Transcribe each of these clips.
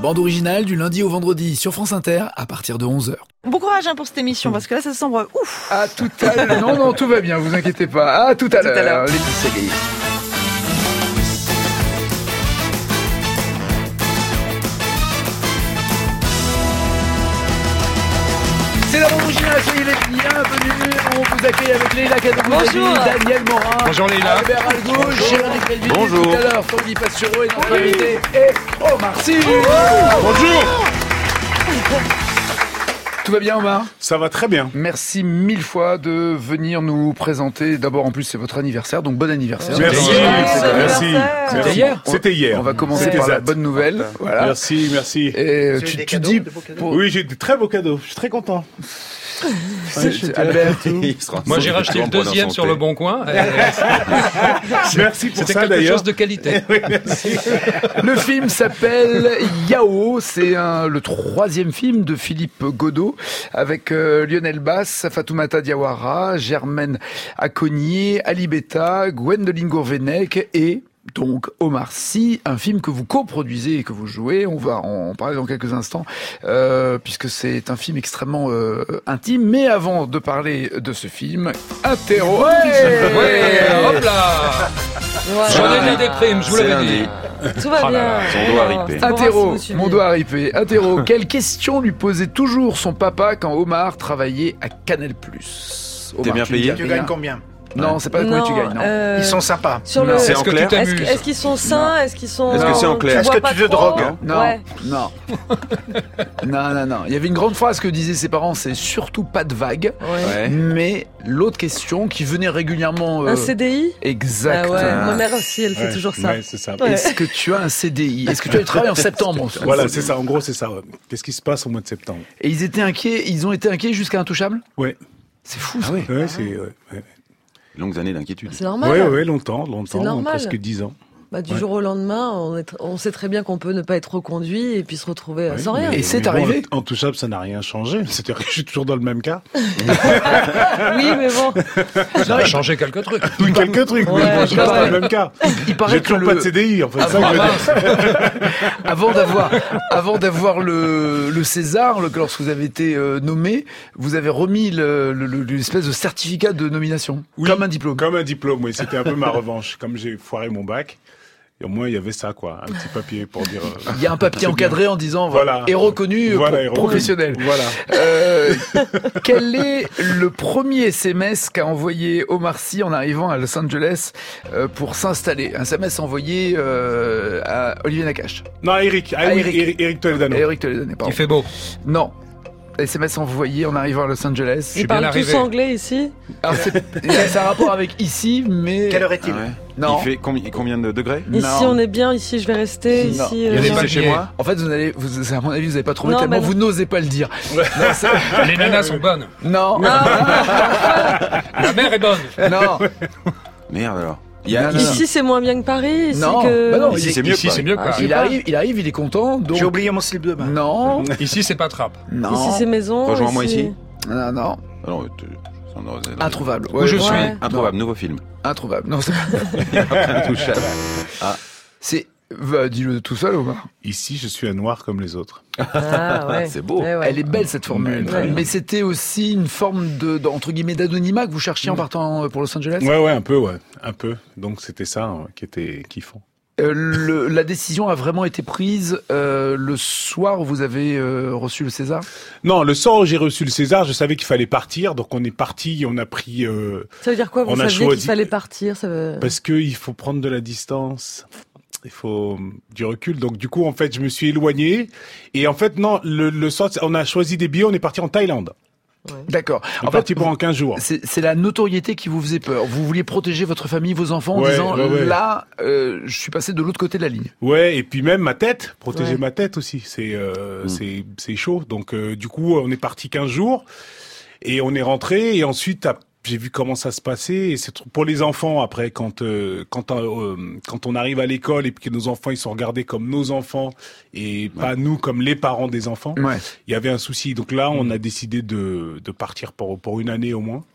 bande originale du lundi au vendredi sur France Inter à partir de 11h. Bon courage pour cette émission, parce que là, ça semble ouf. À tout à l'heure. Non, tout va bien, vous inquiétez pas. À tout à l'heure. Les petits séries. C'est la bande originale, soyez les bienvenus. On vous accueille avec Leïla Kadoubouzali, Daniel Morin. Bonjour Leïla. Albert Algo, Jérémy Kelvin. Bonjour. Tout à l'heure, Tanguy Pastureau et notre invité et Omar Sy. Bonjour. Tout va bien, Omar? Ça va très bien. Merci mille fois de venir nous présenter. D'abord, en plus, c'est votre anniversaire, donc bon anniversaire. Merci. C'était hier. C'était hier. On va commencer par la bonne nouvelle. Voilà. Merci. Et tu dis... Oui, j'ai de très beaux cadeaux. Je suis très content. Albert, moi j'ai racheté le deuxième sur le Bon Coin. Merci pour C'était ça quelque d'ailleurs. chose de qualité. Oui, merci. le film s'appelle Yao. C'est le troisième film de Philippe Godot avec Lionel Bass, Fatoumata Diawara, Germaine Acognier, Ali Beta, Gwendoline Gourvenec et donc Omar Sy, un film que vous coproduisez et que vous jouez. On va en parler dans quelques instants, puisque c'est un film extrêmement intime. Mais avant de parler de ce film, interro. Hop là. J'en ai mis des primes, je vous l'avais dit. Tout va bien. Son doigt ripé. Interro, mon doigt ripé. Interro, quelle question lui posait toujours son papa quand Omar travaillait à Canal+. T'es bien payé? Tu gagnes combien? Non, c'est pas combien tu gagnes, non. Ils sont sympas. Sur Non. le... C'est en clair? Est-ce qu'ils sont sains? Est-ce qu'ils sont... Est-ce que c'est en clair? Est-ce que tu te drogues? Non, Ouais. non. Non. Il y avait une grande phrase que disaient ses parents, c'est surtout pas de vagues. Ouais. Mais l'autre question qui venait régulièrement... Un CDI? Exact. Ah ouais. Ma mère aussi, elle fait toujours ça. Ouais, c'est ça. Ouais. Est-ce que tu as un CDI? Est-ce que tu as travaillé en septembre? Voilà, c'est ça. En gros, c'est ça. Ouais. Qu'est-ce qui se passe au mois de septembre? Et ils étaient inquiets, ils ont été inquiets jusqu'à Intouchable? Ouais. C'est fou ça. Ouais, c'est. Ouais. Longues années d'inquiétude. C'est normal. Ouais, longtemps, C'est normal. presque 10 ans. Du jour au lendemain, on sait très bien qu'on peut ne pas être reconduit et puis se retrouver sans rien. Et c'est Mais arrivé. Bon, Intouchable, ça n'a rien changé. C'est-à-dire que je suis toujours dans le même cas. Oui, mais bon. Ça a changé quelques trucs. Quelques trucs, mais Ouais, bon, je reste dans le même cas. Il paraît J'ai que toujours pas de CDI, en fait. Ça, je veux dire. avant d'avoir le César, lorsque vous avez été nommé, vous avez remis l'espèce de certificat de nomination, Oui, comme un diplôme. Comme un diplôme, oui. C'était un peu ma revanche. Comme j'ai foiré mon bac, et au moins il y avait ça, quoi. Un petit papier pour dire... Il y a un papier c'est encadré bien. en disant Voilà. et reconnu et reconnu. professionnel. Voilà. Quel est le premier SMS qu'a envoyé Omar Sy en arrivant à Los Angeles pour s'installer? Un SMS envoyé à Olivier Nakache. Non, Eric. Ah, oui, Eric Toledano. Eric Toledano, pardon. Il fait beau. Non. SMS envoyé en arrivant à Los Angeles. Ils bien parlent tous arrivé. anglais ici. Alors c'est un rapport avec ici, mais... Quelle heure est-il? Non. Il fait combien de degrés? Ici, Non. on est bien. Ici, je vais rester. Non. Ici, Il y a des non. papiers chez moi. En fait, à mon avis, vous n'avez pas trouvé Non, tellement mais non. vous n'osez pas le dire. Les nanas sont bonnes. Non. La mère est bonne. Non. Merde alors. Non. Ici, c'est moins bien que Paris. Ici, Non. que... Bah non, Ici c'est mieux. Ici c'est mieux que Paris. Il arrive, il est content. Donc... J'ai oublié mon slip de bain. Non. Ici c'est pas trappe. Non. Ici, c'est maison. Rejoins-moi ici. Non. Alors, Introuvable. Où je Ouais. suis. Ouais. Introuvable, nouveau film. Introuvable. Non, c'est Intouchable. c'est... dis-le tout seul, Omar. Ici, je suis un noir comme les autres. Ah, ouais. C'est beau. Ouais, ouais. Elle est belle, cette formule. Ouais. Mais c'était aussi une forme entre guillemets, d'anonymat que vous cherchiez en partant pour Los Angeles? Ouais, un peu. Donc c'était ça qui était kiffant. La décision a vraiment été prise le soir où vous avez reçu le César? Non, le soir où j'ai reçu le César, je savais qu'il fallait partir, donc on est parti, on a pris... Ça veut dire quoi? Vous On a saviez choisi- qu'il fallait partir? Ça veut... Parce qu'il faut prendre de la distance, il faut du recul. Donc du coup, en fait, je me suis éloigné. Et en fait, non, le soir, on a choisi des billets, on est parti en Thaïlande. D'accord. On est parti pendant 15 jours. C'est la notoriété qui vous faisait peur. Vous vouliez protéger votre famille, vos enfants, en Ouais, disant ouais. là, je suis passé de l'autre côté de la ligne. Ouais, et puis même ma tête, protéger Ouais. ma tête aussi, c'est chaud. Donc du coup, on est parti 15 jours et on est rentré et ensuite j'ai vu comment ça se passait et c'est pour les enfants après quand on arrive à l'école et puis que nos enfants ils sont regardés comme nos enfants et pas nous comme les parents des enfants. Ouais. Il y avait un souci. Donc là, on a décidé de partir pour une année au moins.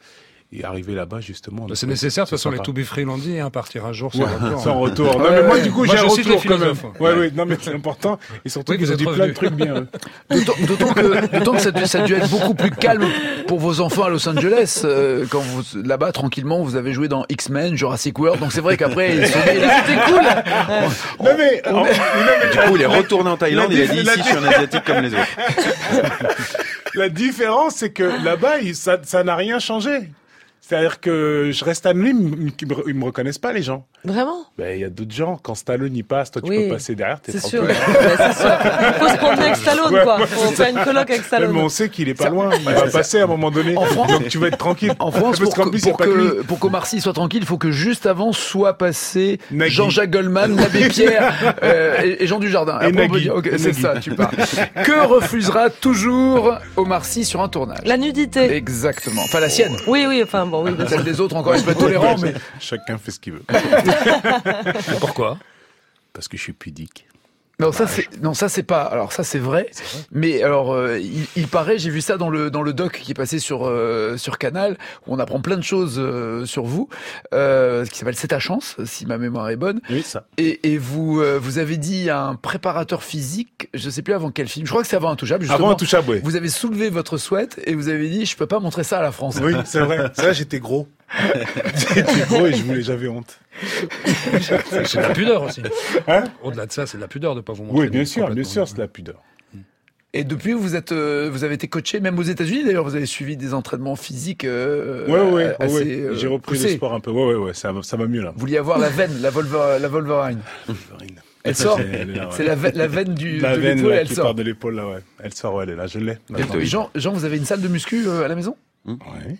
Et arriver là-bas, justement. C'est nécessaire, de toute façon, les to be free l'ont dit, partir un jour sans retour. Sans retour. Non, mais moi, du coup, j'ai un retour quand même. Ouais, non, mais c'est important. Et surtout qu'ils ont dit plein de trucs bien. D'autant que ça a dû être beaucoup plus calme pour vos enfants à Los Angeles, quand vous, là-bas, tranquillement, vous avez joué dans X-Men, Jurassic World, donc c'est vrai qu'après, ils sont dit, c'était cool! Non, mais, du coup, il est retourné en Thaïlande, il a dit, ici, je suis un asiatique comme les autres. La différence, c'est que là-bas, ça n'a rien changé. C'est-à-dire que je reste anonyme, ils me reconnaissent pas, les gens. Vraiment? Il y a d'autres gens, quand Stallone y passe, toi tu peux passer derrière, t'es tranquille. C'est sûr. Il faut se promener avec Stallone, quoi. Faut faire une coloc avec Stallone. Mais on sait qu'il est pas loin, il va passer à un moment donné. Donc tu vas être tranquille. En France, pour qu'Omar Sy soit tranquille, il faut que juste avant soit passé Nagui. Jean-Jacques Goldman, l'abbé Pierre et Jean Dujardin. Et Nagui. C'est ça, tu pars. Que refusera toujours Omar Sy sur un tournage? La nudité. Exactement. Enfin, la sienne. Oui, enfin bon, oui. Celle des autres, encore, ils sont tolérants, mais... Chacun fait ce qu'il veut. Pourquoi? Parce que je suis pudique. Non, ça c'est pas. Alors ça c'est vrai. Mais alors il paraît, j'ai vu ça dans le doc qui est passé sur Canal, où on apprend plein de choses sur vous, qui s'appelle C'est ta chance, si ma mémoire est bonne. Oui, ça. Et vous avez dit à un préparateur physique, je sais plus avant quel film. Je crois que c'est avant Intouchable. Justement, avant Intouchable, oui. Vous avez soulevé votre sweat et vous avez dit, je peux pas montrer ça à la France. Oui, c'est vrai. C'est vrai, j'étais gros. J'étais gros et j'avais honte. C'est de la pudeur aussi. Hein? Au-delà de ça, c'est de la pudeur de pas vous montrer. Oui, bien sûr, c'est de la pudeur. Et depuis, vous avez été coaché, même aux États-Unis d'ailleurs, vous avez suivi des entraînements physiques assez j'ai repris le sport un peu. Ouais, ça va mieux là. Vous vouliez avoir la veine, la Wolverine. Elle sort. C'est la veine de l'épaule, elle sort. Part de l'épaule là, ouais. Elle sort, ouais, elle est là, je l'ai. Jean, vous avez une salle de muscu à la maison? Ouais.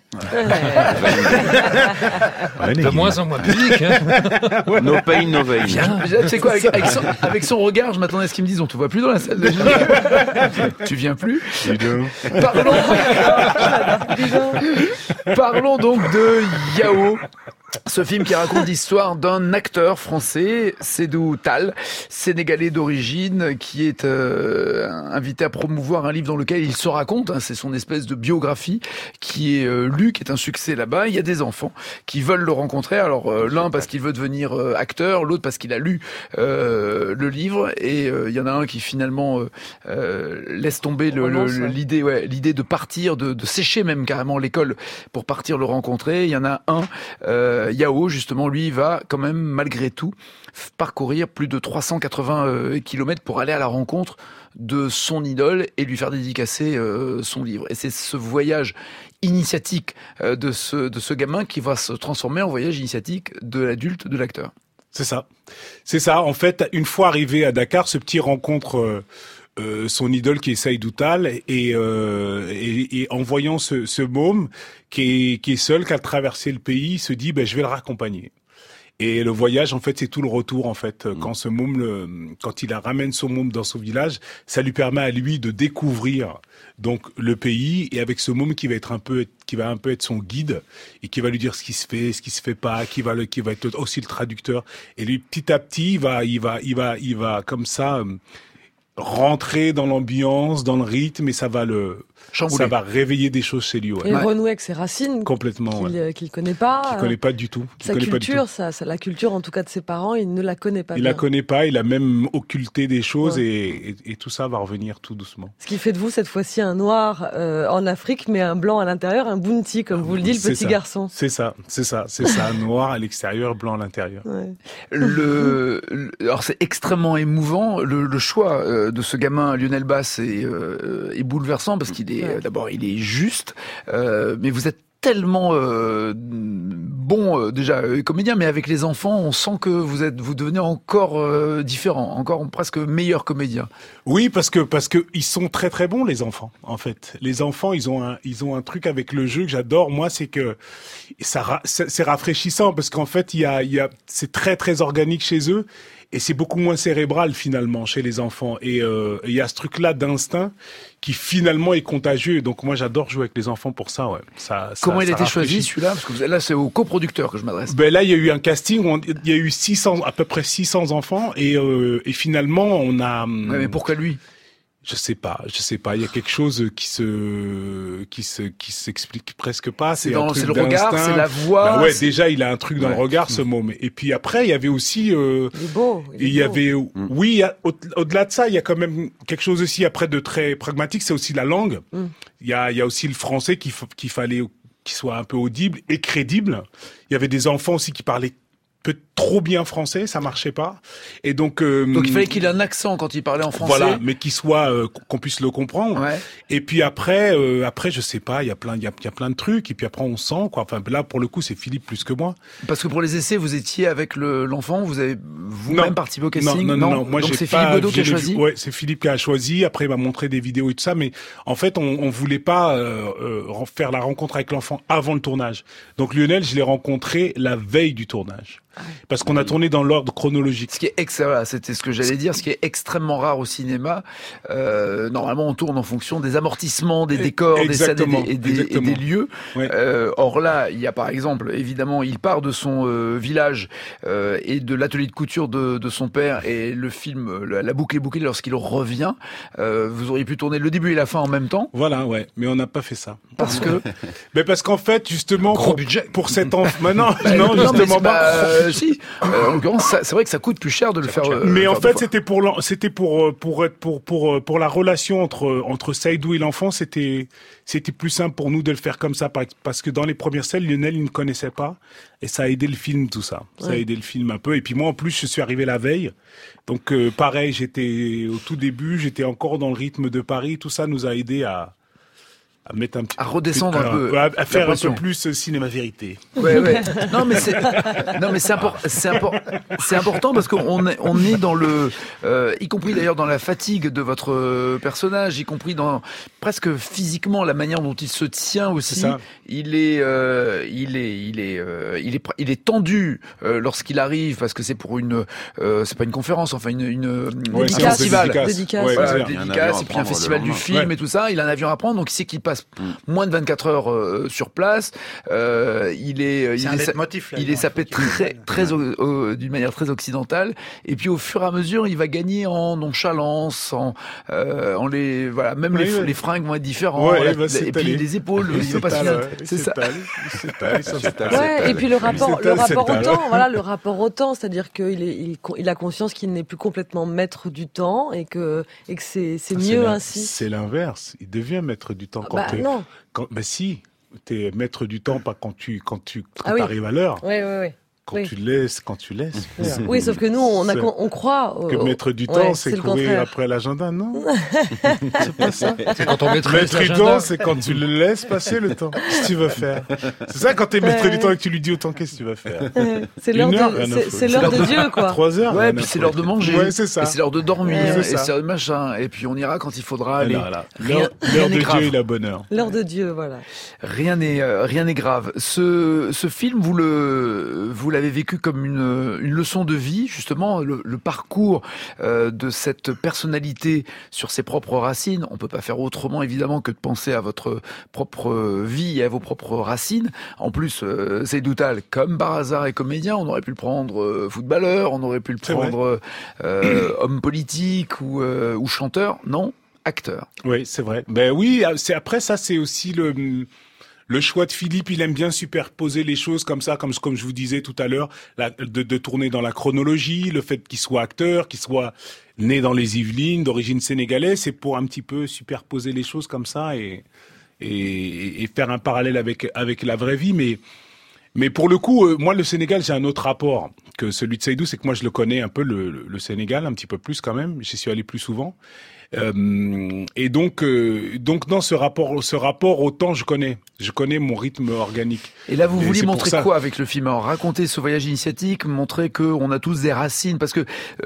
De moins en moins public, hein. No pain, no gain. Tu sais quoi, avec son regard, je m'attendais à ce qu'il me dise, on te voit plus dans la salle de gym. Tu viens plus. Parlons donc de Yao. Ce film qui raconte l'histoire d'un acteur français, Seydou Tall, sénégalais d'origine, qui est invité à promouvoir un livre dans lequel il se raconte, c'est son espèce de biographie, qui est lu, qui est un succès là-bas. Il y a des enfants qui veulent le rencontrer, alors l'un parce qu'il veut devenir acteur, l'autre parce qu'il a lu le livre, et il y en a un qui finalement laisse tomber l'idée de partir, de sécher même carrément l'école pour partir le rencontrer. Il y en a un, Yao, justement, lui, va quand même, malgré tout, parcourir plus de 380 kilomètres pour aller à la rencontre de son idole et lui faire dédicacer son livre. Et c'est ce voyage initiatique de ce gamin qui va se transformer en voyage initiatique de l'adulte, de l'acteur. C'est ça. En fait, une fois arrivé à Dakar, ce petit rencontre son idole qui est Seydou Tall, et en voyant ce môme qui est seul, qui a traversé le pays, il se dit je vais le raccompagner. Et le voyage, en fait, c'est tout le retour, en fait. Quand ce môme, quand il ramène son môme dans son village, ça lui permet à lui de découvrir donc le pays, et avec ce môme qui va un peu être son guide et qui va lui dire ce qui se fait pas, qui va être aussi le traducteur. Et lui, petit à petit, il va comme ça rentrer dans l'ambiance, dans le rythme, et ça va réveiller des choses chez lui. Ouais. Et renouer avec ses racines. Complètement. Qu'il connaît pas. Qu'il connaît pas du tout. La culture, en tout cas de ses parents, il ne la connaît pas. Il la connaît pas, il a même occulté des choses, et tout ça va revenir tout doucement. Ce qui fait de vous, cette fois-ci, un noir en Afrique, mais un blanc à l'intérieur, un bounty, comme vous le dit, le petit garçon. C'est ça, un noir à l'extérieur, blanc à l'intérieur. Ouais. Alors c'est extrêmement émouvant, le choix de ce gamin Lionel Bass est bouleversant, parce qu'il est d'abord il est juste, mais vous êtes tellement bon déjà comédien, mais avec les enfants, on sent que vous devenez encore différent, encore presque meilleur comédien. Oui, parce que ils sont très très bons, les enfants. En fait, les enfants, ils ont un truc avec le jeu que j'adore. Moi, c'est que c'est rafraîchissant, parce qu'en fait, c'est très très organique chez eux. Et c'est beaucoup moins cérébral finalement chez les enfants. Et il y a ce truc-là d'instinct qui finalement est contagieux. Donc moi j'adore jouer avec les enfants pour ça. Ouais. Comment il a été choisi celui-là? Parce que là c'est au coproducteur que je m'adresse. Là il y a eu un casting où il y a eu à peu près 600 enfants, et finalement on a. Ouais, mais pourquoi lui? Je sais pas. Il y a quelque chose qui s'explique presque pas. C'est le regard, c'est la voix. Bah ouais, déjà, il a un truc dans le regard, ce mot. Et puis après, il y avait aussi, au-delà de ça, il y a quand même quelque chose aussi après de très pragmatique, c'est aussi la langue. Il y a aussi le français qu'il fallait qu'il soit un peu audible et crédible. Il y avait des enfants aussi qui parlaient trop bien français, ça marchait pas. Et donc il fallait qu'il ait un accent quand il parlait en français. Voilà, mais qu'il soit qu'on puisse le comprendre. Ouais. Et puis après je sais pas, il y a plein de trucs et puis après on sent quoi. Enfin là pour le coup, c'est Philippe plus que moi. Parce que pour les essais, vous étiez avec l'enfant, vous avez vous-même participé au casting. Non, moi donc j'ai c'est Philippe Godot qui a choisi. Ouais, c'est Philippe qui a choisi. Après il m'a montré des vidéos et tout ça, mais en fait on voulait pas faire la rencontre avec l'enfant avant le tournage. Donc Lionel, je l'ai rencontré la veille du tournage. Parce qu'on a tourné dans l'ordre chronologique. Ce qui est c'était ce que j'allais dire, ce qui est extrêmement rare au cinéma. Normalement, on tourne en fonction des amortissements, des décors, des scènes et des lieux. Ouais. Or là, il y a par exemple, évidemment, il part de son village et de l'atelier de couture de son père, et le film, la boucle est bouclée lorsqu'il revient. Vous auriez pu tourner le début et la fin en même temps. Voilà, ouais, mais on n'a pas fait ça. Parce que parce qu'en fait, justement, pour cet enfant, maintenant, si. En l'occurrence, c'est vrai que ça coûte plus cher de le faire. Mais en fait, c'était pour la relation entre Saïdou et l'enfant, c'était plus simple pour nous de le faire comme ça, parce que dans les premières scènes, Lionel, il ne connaissait pas, et ça a aidé le film, tout ça. Ça a aidé le film un peu. Et puis moi, en plus, je suis arrivé la veille, donc pareil, j'étais au tout début, j'étais encore dans le rythme de Paris. Tout ça nous a aidé à mettre un petit redescendre un peu, à faire un peu plus cinéma vérité. Ouais. Non mais c'est important parce qu'on est dans le y compris d'ailleurs dans la fatigue de votre personnage, y compris dans presque physiquement la manière dont il se tient aussi. Il est tendu lorsqu'il arrive, parce que c'est pour c'est pas une conférence, enfin une festival, dédicace, et puis un festival du film et tout ça. Il a un avion à prendre, donc il sait qu'il passe moins de 24 heures sur place. Il est sapé d'une manière très occidentale. Et puis au fur et à mesure, il va gagner en nonchalance, les fringues vont être différentes, et puis les épaules, il va pas c'est ça. Et puis le rapport au temps, c'est-à-dire qu'il a conscience qu'il n'est plus complètement maître du temps et que c'est mieux ainsi. C'est l'inverse. Il devient maître du temps non. Si, t'es maître du temps, pas quand tu arrives à l'heure. Oui. Quand tu laisses faire. Oui, sauf que nous, on croit que maître du temps, c'est courir après l'agenda, non? C'est pas ça. C'est quand on maître du temps, c'est quand tu le laisses passer le temps. Qu'est-ce que tu vas faire? C'est ça, quand t'es maître du temps et que tu lui dis autant, qu'est-ce que tu vas faire? C'est l'heure de Dieu, quoi. 3 heures. Ouais, puis c'est l'heure de manger. Ouais, c'est ça. Et c'est l'heure de dormir. Et c'est machin. Et puis on ira quand il faudra aller. L'heure de Dieu et la bonne heure. L'heure de Dieu, voilà. Rien n'est grave. Ce film, vous l'avez vécu comme une leçon de vie, justement, le parcours de cette personnalité sur ses propres racines. On peut pas faire autrement, évidemment, que de penser à votre propre vie et à vos propres racines. En plus, Seydou Tall, comme par hasard, est comédien. On aurait pu le prendre footballeur, on aurait pu le prendre homme politique ou chanteur. Non, acteur. Oui, c'est vrai. Oui, après ça, c'est aussi le choix de Philippe. Il aime bien superposer les choses comme ça, comme je vous disais tout à l'heure, de tourner dans la chronologie, le fait qu'il soit acteur, qu'il soit né dans les Yvelines, d'origine sénégalaise, c'est pour un petit peu superposer les choses comme ça et faire un parallèle avec la vraie vie. Mais pour le coup, moi, le Sénégal, j'ai un autre rapport que celui de Seydou, c'est que moi, je le connais un peu, le Sénégal, un petit peu plus quand même. J'y suis allé plus souvent. Et donc dans ce rapport au temps, je connais mon rythme organique. Et là, vous vouliez montrer quoi avec le film? Alors, raconter ce voyage initiatique, montrer que on a tous des racines, parce que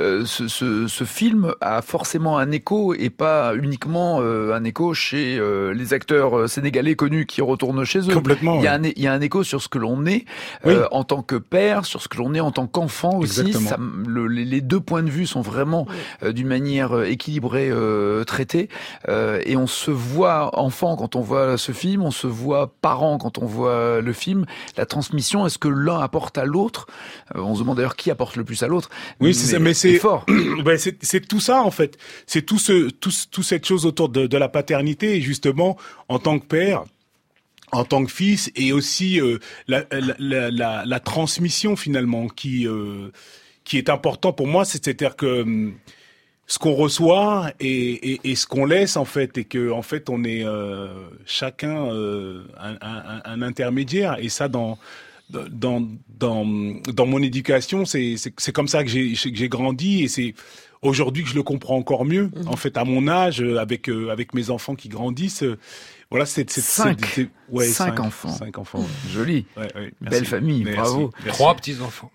ce film a forcément un écho, et pas uniquement un écho chez les acteurs sénégalais connus qui retournent chez eux. Complètement. Il y a un écho sur ce que l'on est en tant que père, sur ce que l'on est en tant qu'enfant. qu'enfant aussi. Ça, les deux points de vue sont vraiment d'une manière équilibrée traités. Et on se voit enfant quand on voit ce film, on se voit parent quand on voit le film. La transmission, est-ce que l'un apporte à l'autre? On se demande d'ailleurs qui apporte le plus à l'autre. Oui, c'est ça, mais c'est fort. Ben c'est tout ça en fait. C'est tout cette chose autour de la paternité et justement en tant que père, en tant que fils et aussi la transmission finalement qui est important pour moi, c'est-à-dire que ce qu'on reçoit et ce qu'on laisse en fait, et que en fait on est chacun un intermédiaire, et ça dans mon éducation, c'est comme ça que j'ai grandi, et c'est aujourd'hui que je le comprends encore mieux. En fait, à mon âge, avec mes enfants qui grandissent, voilà, cinq enfants. 5 enfants. Joli. Ouais, belle famille, bravo. 3 petits-enfants.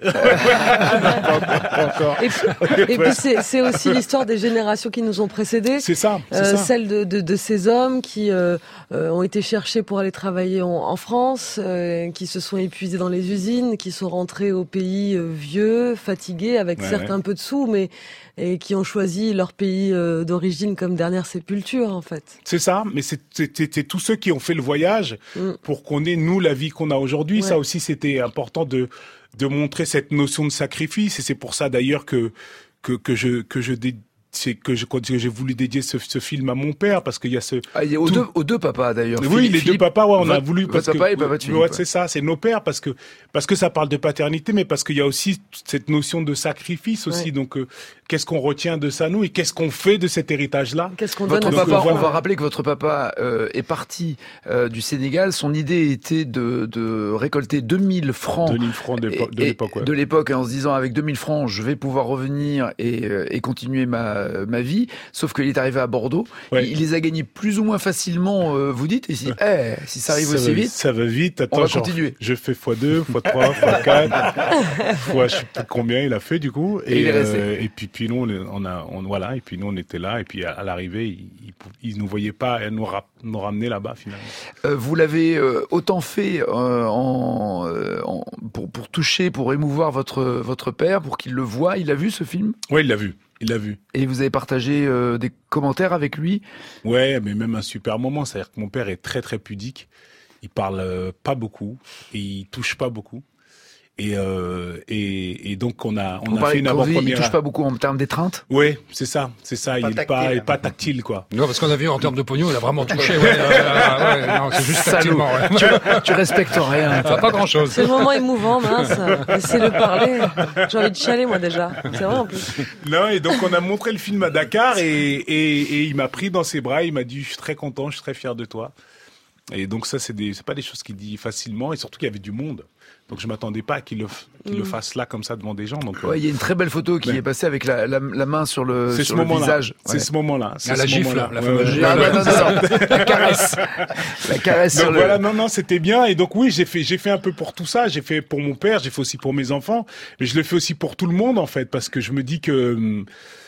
Et puis c'est aussi l'histoire des générations qui nous ont précédés. C'est ça. Celle de ces hommes qui ont été cherchés pour aller travailler en France, qui se sont épuisés dans les usines, qui sont rentrés au pays vieux, fatigués, avec certes un peu de sous, et qui ont choisi leur pays d'origine comme dernière sépulture, en fait. C'est ça, mais c'est tous ceux qui ont fait le voyage pour qu'on ait, nous, la vie qu'on a aujourd'hui. Ça aussi, c'était important de montrer cette notion de sacrifice, et c'est pour ça d'ailleurs que j'ai voulu dédier ce film à mon père, parce qu'il y a aux deux papas d'ailleurs. Oui, les deux papas, on a voulu, parce papa que et papa Philippe, c'est ça, c'est nos pères, parce que ça parle de paternité, mais parce qu'il y a aussi cette notion de sacrifice aussi. Donc qu'est-ce qu'on retient de ça, nous, et qu'est-ce qu'on fait de cet héritage-là? Qu'est-ce qu'on donne votre papa? On va rappeler que votre papa est parti du Sénégal. Son idée était de récolter 2000 francs. 2000 francs de l'époque. De l'époque, en se disant, avec 2000 francs, je vais pouvoir revenir et continuer ma vie, sauf qu'il est arrivé à Bordeaux. Il les a gagnés plus ou moins facilement, vous dites, et si ça arrive aussi vite, ça va vite. Attends, on va continuer. Je fais x2, x3, x4, fois je sais pas combien il a fait du coup, et il est resté. Et puis nous et puis nous on était là, et puis à l'arrivée ils nous voyaient pas nous ramener là-bas finalement. Vous l'avez autant fait pour toucher, pour émouvoir votre père, pour qu'il le voie. Il a vu ce film? Oui, il l'a vu. Il l'a vu. Et vous avez partagé des commentaires avec lui? Ouais, mais même un super moment. C'est-à-dire que mon père est très très pudique. Il parle pas beaucoup et il touche pas beaucoup. Et donc on a fait une avant-première. Il touche pas beaucoup en termes d'étreinte? Oui, c'est ça. Il est pas tactile, quoi. Non, parce qu'on a vu en termes de pognon, il a vraiment touché. Non, c'est juste tactilement. Tu respectes rien. Ça pas grand-chose. C'est le moment émouvant, mince. Laissez-le parler. J'ai envie de chialer, moi, déjà. C'est vrai, en plus. Non, et donc on a montré le film à Dakar, et il m'a pris dans ses bras, il m'a dit, je suis très content, je suis très fier de toi. Et donc ça, c'est pas des choses qu'il dit facilement, et surtout qu'il y avait du monde. Donc je m'attendais pas qu'il le fasse là comme ça devant des gens. Donc il y a une très belle photo qui est passée avec la main sur le visage. C'est ce moment-là. La gifle, la fameuse gifle. La caresse. La caresse donc sur voilà, non, c'était bien. Et donc oui, j'ai fait un peu pour tout ça. J'ai fait pour mon père, j'ai fait aussi pour mes enfants, mais je le fais aussi pour tout le monde en fait, parce que je me dis que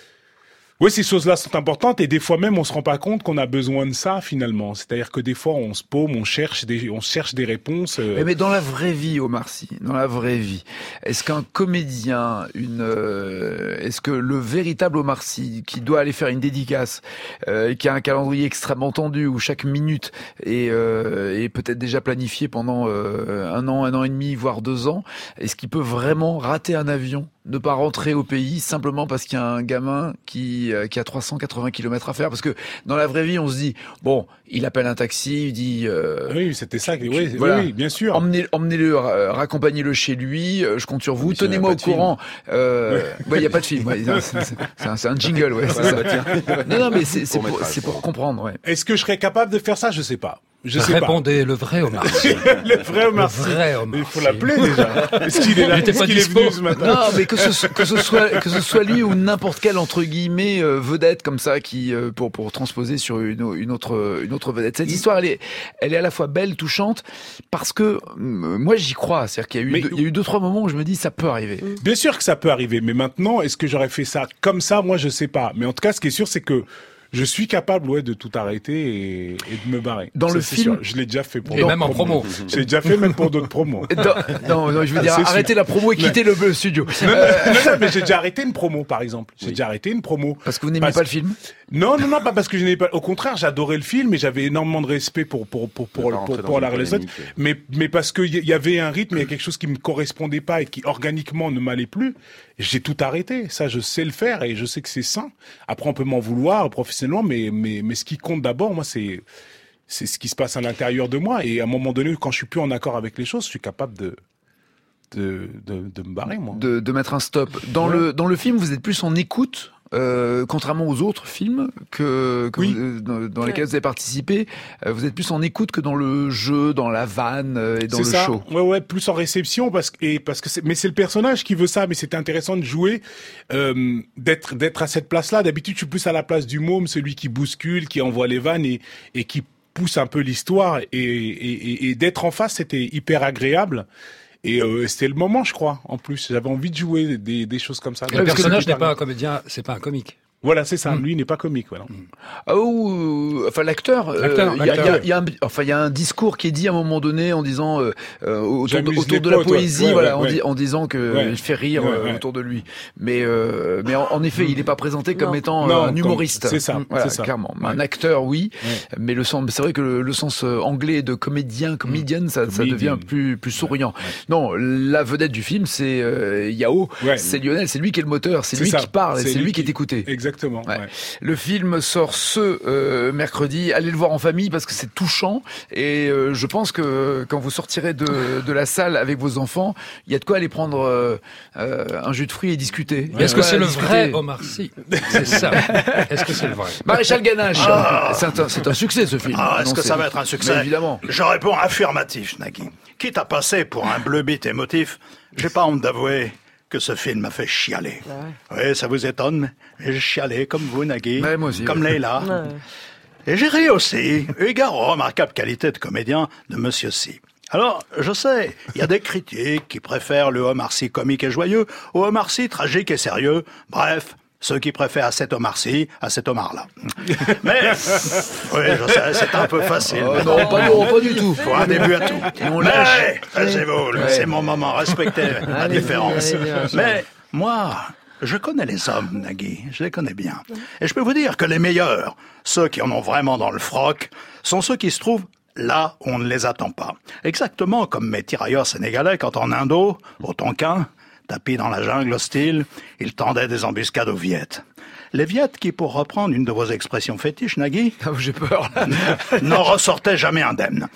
oui, ces choses-là sont importantes, et des fois même on se rend pas compte qu'on a besoin de ça finalement. C'est-à-dire que des fois on se paume, on cherche des réponses. Mais dans la vraie vie, Omar Sy, dans la vraie vie, est-ce qu'un comédien, est-ce que le véritable Omar Sy, qui doit aller faire une dédicace, qui a un calendrier extrêmement tendu où chaque minute est peut-être déjà planifiée pendant un an et demi, voire 2 ans, est-ce qu'il peut vraiment rater un avion, ne pas rentrer au pays simplement parce qu'il y a un gamin qui a 380 km à faire? Parce que dans la vraie vie, on se dit, bon, il appelle un taxi, il dit... oui, c'était ça. Voilà. Oui, bien sûr. Emmenez-le, raccompagnez-le chez lui, je compte sur vous, tenez-moi au courant. Il n'y a pas de film. C'est un jingle, ouais. C'est ça. Non, mais c'est pour comprendre, ouais. Est-ce que je serais capable de faire ça? Je sais pas. Répondez le vrai Omar Sy. Le vrai Omar Sy. Il faut l'appeler déjà. Est-ce qu'il est là? Est-ce qu'il est venu ce matin? Non, mais que ce soit lui ou n'importe quel entre guillemets vedette comme ça qui pour transposer sur une autre vedette. Cette histoire, elle est à la fois belle, touchante, parce que moi j'y crois. C'est-à-dire qu'il y a eu 2-3 moments où je me dis ça peut arriver. Bien sûr que ça peut arriver, mais maintenant est-ce que j'aurais fait ça comme ça? Moi je sais pas. Mais en tout cas, ce qui est sûr, c'est que je suis capable, de tout arrêter et de me barrer. Dans le film, sûr. Je l'ai déjà fait pour et même en promo. J'ai déjà fait même pour d'autres promos. Non, je veux dire, arrêtez la promo et quittez le studio. Non, mais j'ai déjà arrêté une promo, par exemple. J'ai déjà arrêté une promo. Parce que vous n'aimez pas le film? Non, pas parce que je n'aimais pas. Au contraire, j'adorais le film et j'avais énormément de respect pour la réalisation. Mais parce qu'il y avait un rythme, il y a quelque chose qui me correspondait pas et qui organiquement ne m'allait plus. J'ai tout arrêté. Ça, je sais le faire et je sais que c'est sain. Après, on peut m'en vouloir professionnellement, mais ce qui compte d'abord, moi, c'est ce qui se passe à l'intérieur de moi. Et à un moment donné, quand je suis plus en accord avec les choses, je suis capable de me barrer, moi. De mettre un stop. Dans le film, vous êtes plus en écoute, contrairement aux autres films dans lesquels vous avez participé, vous êtes plus en écoute que dans le jeu, dans la vanne et dans le show. Ouais, plus en réception parce que mais c'est le personnage qui veut ça, mais c'était intéressant de jouer, d'être à cette place-là. D'habitude, je suis plus à la place du môme, celui qui bouscule, qui envoie les vannes et qui pousse un peu l'histoire et d'être en face, c'était hyper agréable. Et c'était le moment, je crois. En plus, j'avais envie de jouer des choses comme ça. Le personnage n'est pas un comédien, c'est pas un comique. Voilà, c'est ça. Lui, il n'est pas comique, voilà. Enfin, l'acteur. Il y a un discours qui est dit à un moment donné en disant autour de la poésie, en disant que il fait rire autour de lui. Mais en effet, il n'est pas présenté comme étant un humoriste. C'est ça, voilà, c'est ça. Clairement. Un acteur, oui, mais c'est vrai que le sens anglais de comédien, ça devient plus souriant. Non, la vedette du film, c'est Yao, c'est Lionel, c'est lui qui est le moteur, c'est lui qui parle, c'est lui qui est écouté. Exactement. Ouais. Le film sort mercredi. Allez le voir en famille parce que c'est touchant. Et je pense que quand vous sortirez de la salle avec vos enfants, il y a de quoi aller prendre un jus de fruits et discuter. Est-ce que c'est le vrai Omar Sy? C'est ça. Est-ce que c'est le vrai? Maréchal Ganache. C'est un succès ce film. Est-ce que ça va être un succès? Évidemment. Je réponds affirmatif, Nagui. Quitte à passer pour un bleu-bit émotif, j'ai pas honte d'avouer que ce film m'a fait chialer. Oui, ça vous étonne, mais j'ai chialé comme vous, Nagui, moi aussi, comme Leïla. Et j'ai ri aussi, égard aux remarquables qualités de comédien de Monsieur Sy. Alors, je sais, il y a des critiques qui préfèrent le Omar Sy comique et joyeux au Omar Sy tragique et sérieux. Bref, ceux qui préfèrent cet Omar Sy à cet Omar-là. Mais, oui, je sais, c'est un peu facile. Non, pas du tout. Faut un début à tout. Mais, taisez-vous, c'est mon moment, respectez la différence. Mais, moi, je connais les hommes, Nagui, je les connais bien. Et je peux vous dire que les meilleurs, ceux qui en ont vraiment dans le froc, sont ceux qui se trouvent là où on ne les attend pas. Exactement comme mes tirailleurs sénégalais quand en Indo, au Tonkin, tapis dans la jungle hostile, ils tendaient des embuscades aux Viettes. Les Viettes qui, pour reprendre une de vos expressions fétiches, Nagui, j'ai peur, n'en ressortaient jamais indemnes.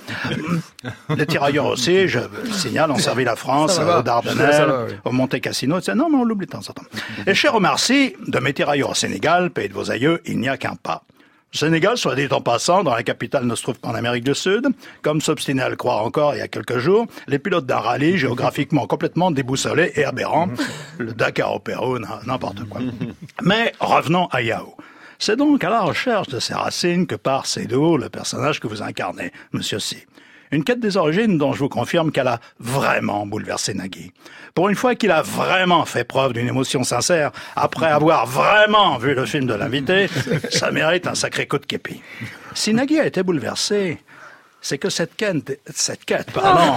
Les tirailleurs aussi, je le signale, ont servi la France, aux Dardanelles, au Monte Cassino, etc. Non, mais on l'oublie de temps en temps. Et cher Omar Sy, de mes tirailleurs au Sénégal, pays de vos aïeux, il n'y a qu'un pas. Le Sénégal, soit dit en passant, dans la capitale ne se trouve pas en Amérique du Sud. Comme s'obstinait à le croire encore il y a quelques jours, les pilotes d'un rallye géographiquement complètement déboussolé et aberrant. Le Dakar au Pérou, n'importe quoi. Mais revenons à Yao. C'est donc à la recherche de ses racines que part Sédou, le personnage que vous incarnez, Monsieur Sy. Une quête des origines dont je vous confirme qu'elle a vraiment bouleversé Nagui. Pour une fois qu'il a vraiment fait preuve d'une émotion sincère, après avoir vraiment vu le film de l'invité, ça mérite un sacré coup de képi. Si Nagui a été bouleversé, c'est que cette quête, pardon.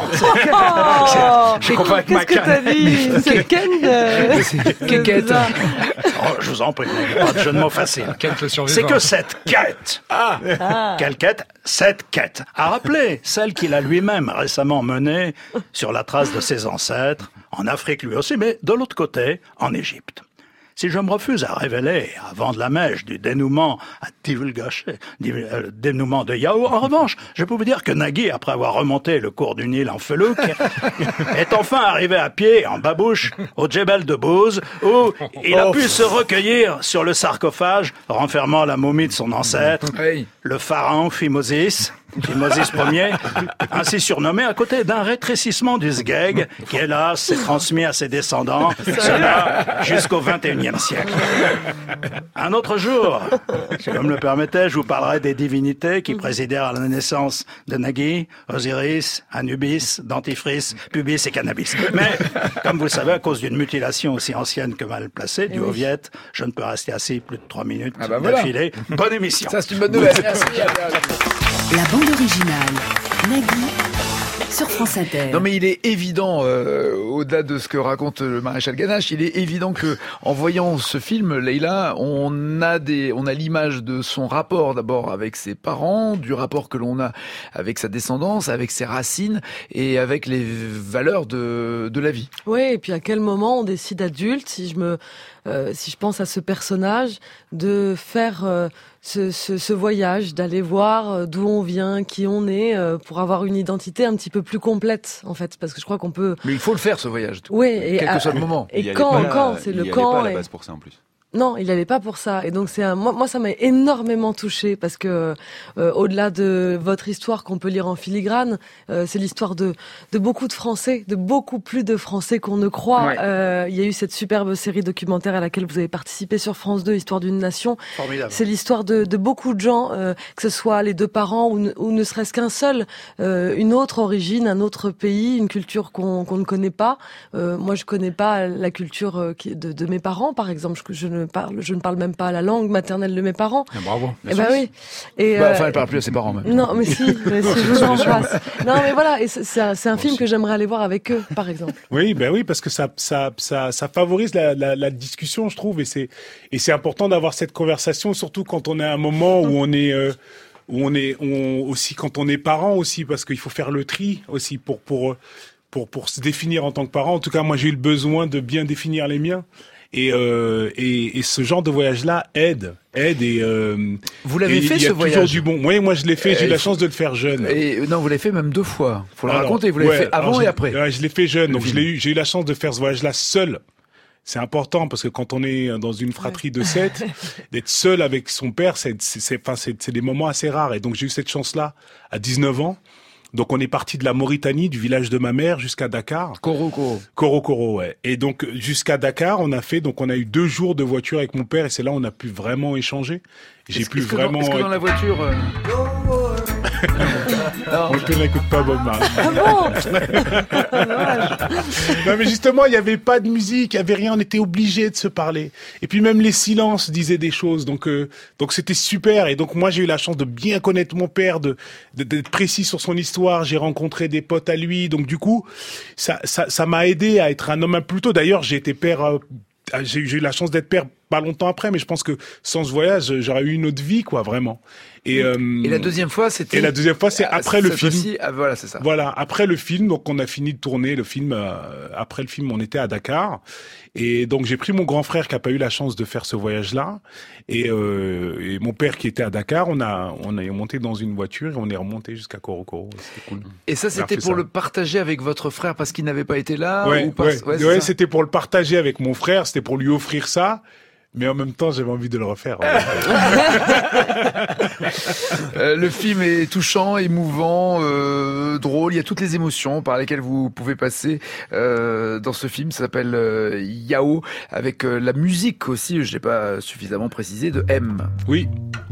Je comprends avec ma quête. Qu'est-ce que t'as dit? Cette quête. Je vous en prie, pas de jeu de mots facile. C'est que cette quête. Quelle quête? Cette quête a rappelé celle qu'il a lui-même récemment menée sur la trace de ses ancêtres, en Afrique lui aussi, mais de l'autre côté, en Égypte. Si je me refuse à révéler, à vendre la mèche du dénouement, à divulgacher, le dénouement de Yao, en revanche, je peux vous dire que Nagui, après avoir remonté le cours du Nil en felouk, est enfin arrivé à pied, en babouche, au Djebel de Bouz, où il a pu se recueillir sur le sarcophage renfermant la momie de son ancêtre, le pharaon Phimosis, Thutmose Ier, ainsi surnommé à côté d'un rétrécissement du sgeg qui, hélas, s'est transmis à ses descendants, cela jusqu'au XXIe siècle. Un autre jour, si vous me le permettez, je vous parlerai des divinités qui présidèrent à la naissance de Nagi, Osiris, Anubis, Dentifrice, Pubis et Cannabis. Mais, comme vous le savez, à cause d'une mutilation aussi ancienne que mal placée, du Oviet, je ne peux rester assis plus de 3 minutes d'affilée. Bonne émission. Ça, c'est une bonne nouvelle. Merci. La bande originale, Nagui, sur France Inter. Non, mais il est évident, au-delà de ce que raconte le maréchal Ganache, il est évident que, en voyant ce film, Leïla, on a l'image de son rapport d'abord avec ses parents, du rapport que l'on a avec sa descendance, avec ses racines et avec les valeurs de la vie. Oui, et puis à quel moment on décide adulte, si je pense à ce personnage, de faire ce voyage, d'aller voir d'où on vient, qui on est, pour avoir une identité un petit peu plus complète, en fait, parce que je crois qu'on peut. Mais il faut le faire, ce voyage. Oui, et quel que soit le moment. Et quand, c'est le quand. Il n'y allait pas à la base pour ça en plus. Non, il allait pas pour ça. Et donc moi ça m'a énormément touchée parce que au-delà de votre histoire qu'on peut lire en filigrane, c'est l'histoire de beaucoup de Français, de beaucoup plus de Français qu'on ne croit. Ouais. Il y a eu cette superbe série documentaire à laquelle vous avez participé sur France 2, Histoire d'une nation. Formidable. C'est l'histoire de beaucoup de gens, que ce soit les deux parents ou ne serait-ce qu'un seul, une autre origine, un autre pays, une culture qu'on ne connaît pas. Moi, je connais pas la culture de mes parents, par exemple. Je ne parle même pas la langue maternelle de mes parents. Ah, bravo. Et bah oui. Et enfin, elle parle plus à ses parents, même. Non, mais si, je vous embrasse. Non, mais voilà, et c'est un film que j'aimerais aller voir avec eux, par exemple. Oui, parce que ça favorise la discussion, je trouve, et c'est important d'avoir cette conversation, surtout quand on est à un moment où on est aussi quand on est parent aussi, parce qu'il faut faire le tri aussi pour se définir en tant que parent. En tout cas, moi, j'ai eu le besoin de bien définir les miens. Et ce genre de voyage-là aide. Vous l'avez fait, ce voyage? Toujours du bon. Moi, je l'ai fait. J'ai eu la chance de le faire jeune. Et non, vous l'avez fait même 2 fois. Faut le raconter. Vous l'avez fait avant et après. Je l'ai fait jeune. Donc j'ai eu la chance de faire ce voyage-là seul. C'est important parce que quand on est dans une fratrie de 7, d'être seul avec son père, c'est des moments assez rares. Et donc j'ai eu cette chance-là à 19 ans. Donc on est parti de la Mauritanie, du village de ma mère, jusqu'à Dakar. Koro, ouais. Et donc jusqu'à Dakar, on a eu 2 jours de voiture avec mon père, et c'est là où on a pu vraiment échanger. Est-ce que dans la voiture Mon père n'écoute pas Bob Marley. Ah bon? Non, mais justement, il n'y avait pas de musique, il n'y avait rien, on était obligés de se parler. Et puis même les silences disaient des choses, donc c'était super. Et donc moi, j'ai eu la chance de bien connaître mon père, d'être précis sur son histoire. J'ai rencontré des potes à lui, donc du coup, ça m'a aidé à être un homme plus tôt. D'ailleurs, j'ai été père. J'ai eu la chance d'être père pas longtemps après, mais je pense que sans ce voyage, j'aurais eu une autre vie, quoi, vraiment. Et la deuxième fois, c'était. Et la deuxième fois, c'est après le film. Voilà, c'est ça. Voilà, après le film, donc on a fini de tourner le film. Après le film, on était à Dakar, et donc j'ai pris mon grand frère qui a pas eu la chance de faire ce voyage-là, et mon père qui était à Dakar. On est monté dans une voiture et on est remonté jusqu'à Korokoro. C'était cool. Et ça, c'était pour le partager avec votre frère parce qu'il n'avait pas été là. Ouais, c'était pour le partager avec mon frère. C'était pour lui offrir ça. Mais en même temps, j'avais envie de le refaire. Le film est touchant, émouvant, drôle. Il y a toutes les émotions par lesquelles vous pouvez passer dans ce film. Ça s'appelle Yao, avec la musique aussi, je l'ai pas suffisamment précisé, de M. Oui.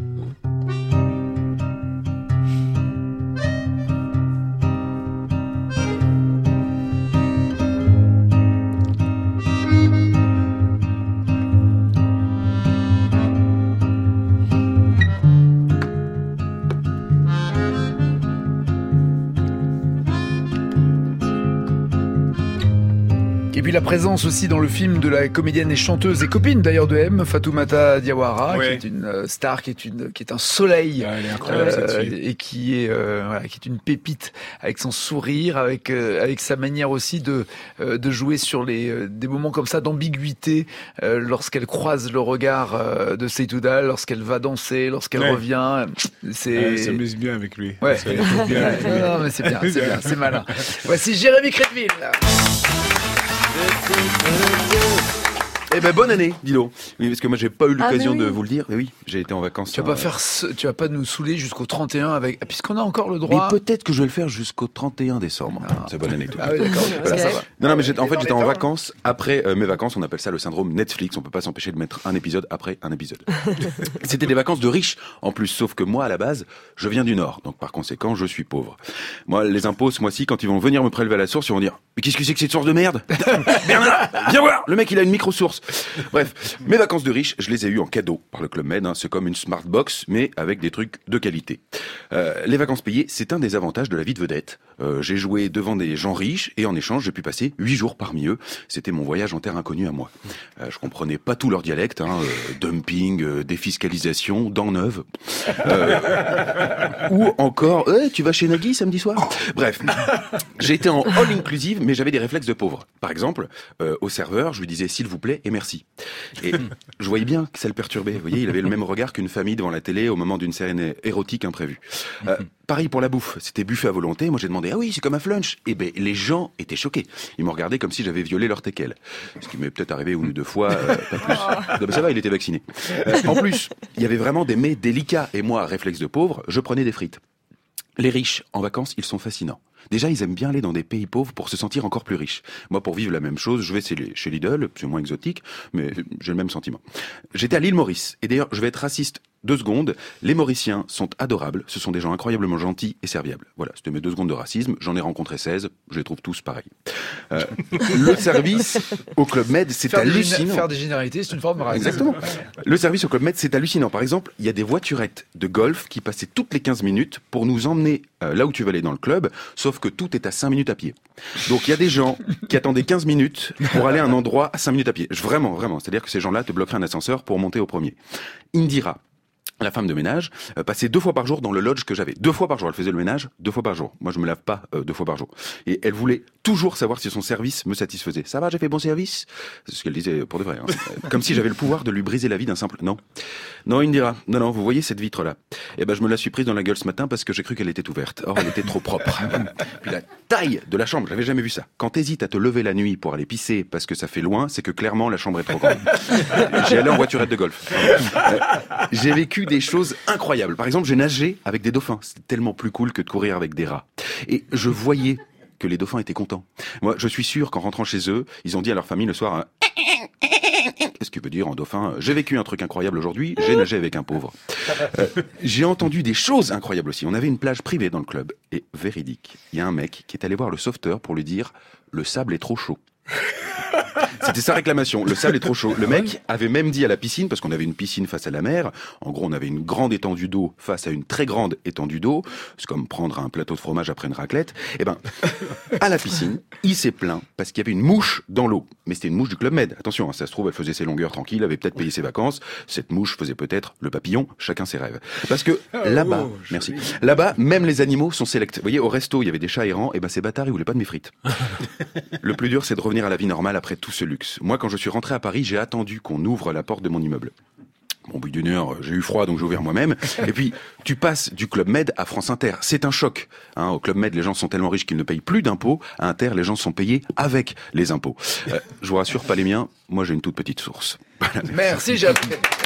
Et puis la présence aussi dans le film de la comédienne et chanteuse et copine d'ailleurs de M, Fatoumata Diawara, qui est une star, qui est un soleil, elle est incroyable, et qui est une pépite avec son sourire, avec sa manière aussi de jouer sur des moments comme ça d'ambiguïté lorsqu'elle croise le regard de Seydouda, lorsqu'elle va danser, lorsqu'elle revient. Elle s'amuse bien avec lui. Ouais. Non, mais c'est bien, c'est malin. Voici Jérémy Crédville. Eh ben, bonne année, dis donc. Oui, parce que moi, j'ai pas eu l'occasion mais oui. de vous le dire. Mais oui, j'ai été en vacances. Tu vas pas nous saouler jusqu'au 31 avec, puisqu'on a encore le droit. Mais peut-être que je vais le faire jusqu'au 31 décembre. C'est bonne année. Tout Ah oui, d'accord. Voilà, ça va. Non, mais j'étais en vacances. Après mes vacances, on appelle ça le syndrome Netflix. On peut pas s'empêcher de mettre un épisode après un épisode. C'était des vacances de riches, en plus. Sauf que moi, à la base, je viens du Nord. Donc, par conséquent, je suis pauvre. Moi, les impôts, ce mois-ci, quand ils vont venir me prélever à la source, ils vont dire, mais qu'est-ce que c'est que cette source de merde? Bernard, viens voir! Le mec, il a une micro-source. Bref, mes vacances de riches, je les ai eues en cadeau par le Club Med. C'est comme une smart box, mais avec des trucs de qualité. Les vacances payées, c'est un des avantages de la vie de vedette. J'ai joué devant des gens riches et en échange, j'ai pu passer 8 jours parmi eux. C'était mon voyage en terre inconnue à moi. Je comprenais pas tout leur dialecte, dumping, défiscalisation, dents neuves. Ou encore, tu vas chez Nagui samedi soir? Bref, j'ai été en all inclusive, mais j'avais des réflexes de pauvre. Par exemple, au serveur, je lui disais s'il vous plaît et merci. Et je voyais bien que ça le perturbait. Vous voyez, il avait le même regard qu'une famille devant la télé au moment d'une scène érotique imprévue. Pareil pour la bouffe, c'était buffet à volonté. Moi j'ai demandé ah oui c'est comme un flunch. Et ben les gens étaient choqués. Ils m'ont regardé comme si j'avais violé leur teckel. Ce qui m'est peut-être arrivé une ou deux fois, pas plus. Non, mais ça va, il était vacciné. En plus, il y avait vraiment des mets délicats. Et moi, réflexe de pauvre, je prenais des frites. Les riches, en vacances, ils sont fascinants. Déjà, ils aiment bien aller dans des pays pauvres pour se sentir encore plus riches. Moi, pour vivre la même chose, je vais chez Lidl, c'est moins exotique, mais j'ai le même sentiment. J'étais à l'île Maurice, et d'ailleurs, je vais être raciste 2 secondes. Les Mauriciens sont adorables, ce sont des gens incroyablement gentils et serviables. Voilà, c'était mes 2 secondes de racisme, j'en ai rencontré 16, je les trouve tous pareils. Le service au Club Med, c'est hallucinant. Faire des généralités, c'est une forme de racisme. Exactement. Le service au Club Med, c'est hallucinant. Par exemple, il y a des voiturettes de golf qui passaient toutes les 15 minutes pour nous emmener là où tu vas aller dans le club, sauf que tout est à 5 minutes à pied. Donc il y a des gens qui attendaient 15 minutes pour aller à un endroit à 5 minutes à pied. Vraiment. C'est-à-dire que ces gens-là te bloqueraient un ascenseur pour monter au premier. Indira, la femme de ménage, passait 2 fois par jour dans le lodge que j'avais. 2 fois par jour, elle faisait le ménage 2 fois par jour. Moi, je me lave pas 2 fois par jour. Et elle voulait toujours savoir si son service me satisfaisait. Ça va, j'ai fait bon service? C'est ce qu'elle disait pour de vrai. Comme si j'avais le pouvoir de lui briser la vie d'un simple non. Non, Indira. Non, vous voyez cette vitre-là? Eh ben, je me la suis prise dans la gueule ce matin parce que j'ai cru qu'elle était ouverte. Or, elle était trop propre. Puis la taille de la chambre, j'avais jamais vu ça. Quand t'hésites à te lever la nuit pour aller pisser parce que ça fait loin, c'est que clairement la chambre est trop grande. J'ai allé en voiturette de golf. J'ai vécu des choses incroyables. Par exemple, j'ai nagé avec des dauphins. C'était tellement plus cool que de courir avec des rats. Et je voyais que les dauphins étaient contents. Moi, je suis sûr qu'en rentrant chez eux, ils ont dit à leur famille le soir qu'est-ce que veut dire en dauphin? J'ai vécu un truc incroyable aujourd'hui, j'ai nagé avec un pauvre. J'ai entendu des choses incroyables aussi. On avait une plage privée dans le club. Et véridique, il y a un mec qui est allé voir le sauveteur pour lui dire le sable est trop chaud. C'était sa réclamation, le sable est trop chaud. Le mec avait même dit à la piscine, parce qu'on avait une piscine face à la mer, en gros on avait une grande étendue d'eau face à une très grande étendue d'eau, c'est comme prendre un plateau de fromage après une raclette, et ben, à la piscine, il s'est plaint parce qu'il y avait une mouche dans l'eau. Mais c'était une mouche du Club Med, attention, ça se trouve elle faisait ses longueurs tranquilles, elle avait peut-être payé ses vacances, cette mouche faisait peut-être le papillon, chacun ses rêves. Parce que là-bas, merci, là-bas, même les animaux sont sélects. Vous voyez, au resto, il y avait des chats errants, et ben ces bâtards, ils voulaient pas de mes frites. Le plus dur, c'est de revenir à la vie normale après tout ce luxe. Moi, quand je suis rentré à Paris, j'ai attendu qu'on ouvre la porte de mon immeuble. Bon, au bout d'1 heure, j'ai eu froid, donc j'ai ouvert moi-même. Et puis, tu passes du Club Med à France Inter. C'est un choc. Au Club Med, les gens sont tellement riches qu'ils ne payent plus d'impôts. À Inter, les gens sont payés avec les impôts. Je vous rassure, pas les miens. Moi, j'ai une toute petite source. Merci, Jacques.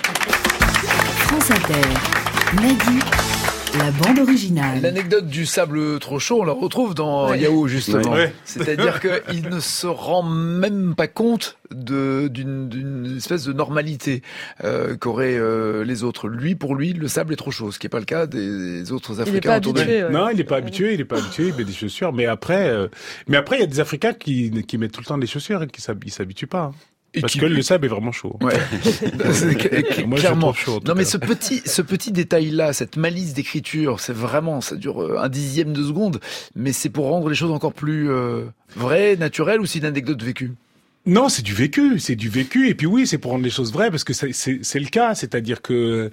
France Inter, Nagui, la bande originale. L'anecdote du sable trop chaud, on la retrouve dans Yao, justement. Ouais. C'est-à-dire qu'il ne se rend même pas compte d'une espèce de normalité qu'auraient les autres. Pour lui, le sable est trop chaud, ce qui n'est pas le cas des autres Africains autour de lui. Non, il n'est pas habitué, il met des chaussures. Mais après, il y a des Africains qui mettent tout le temps des chaussures et qui s'habituent pas. Parce que le sable est vraiment chaud. Ouais. Moi, clairement. Chaud, non, mais ce petit détail-là, cette malice d'écriture, c'est vraiment, ça dure 1/10 de seconde, mais c'est pour rendre les choses encore plus vraies, naturelles, ou c'est une anecdote vécue? Non, c'est du vécu. Et puis oui, c'est pour rendre les choses vraies, parce que c'est le cas. C'est-à-dire que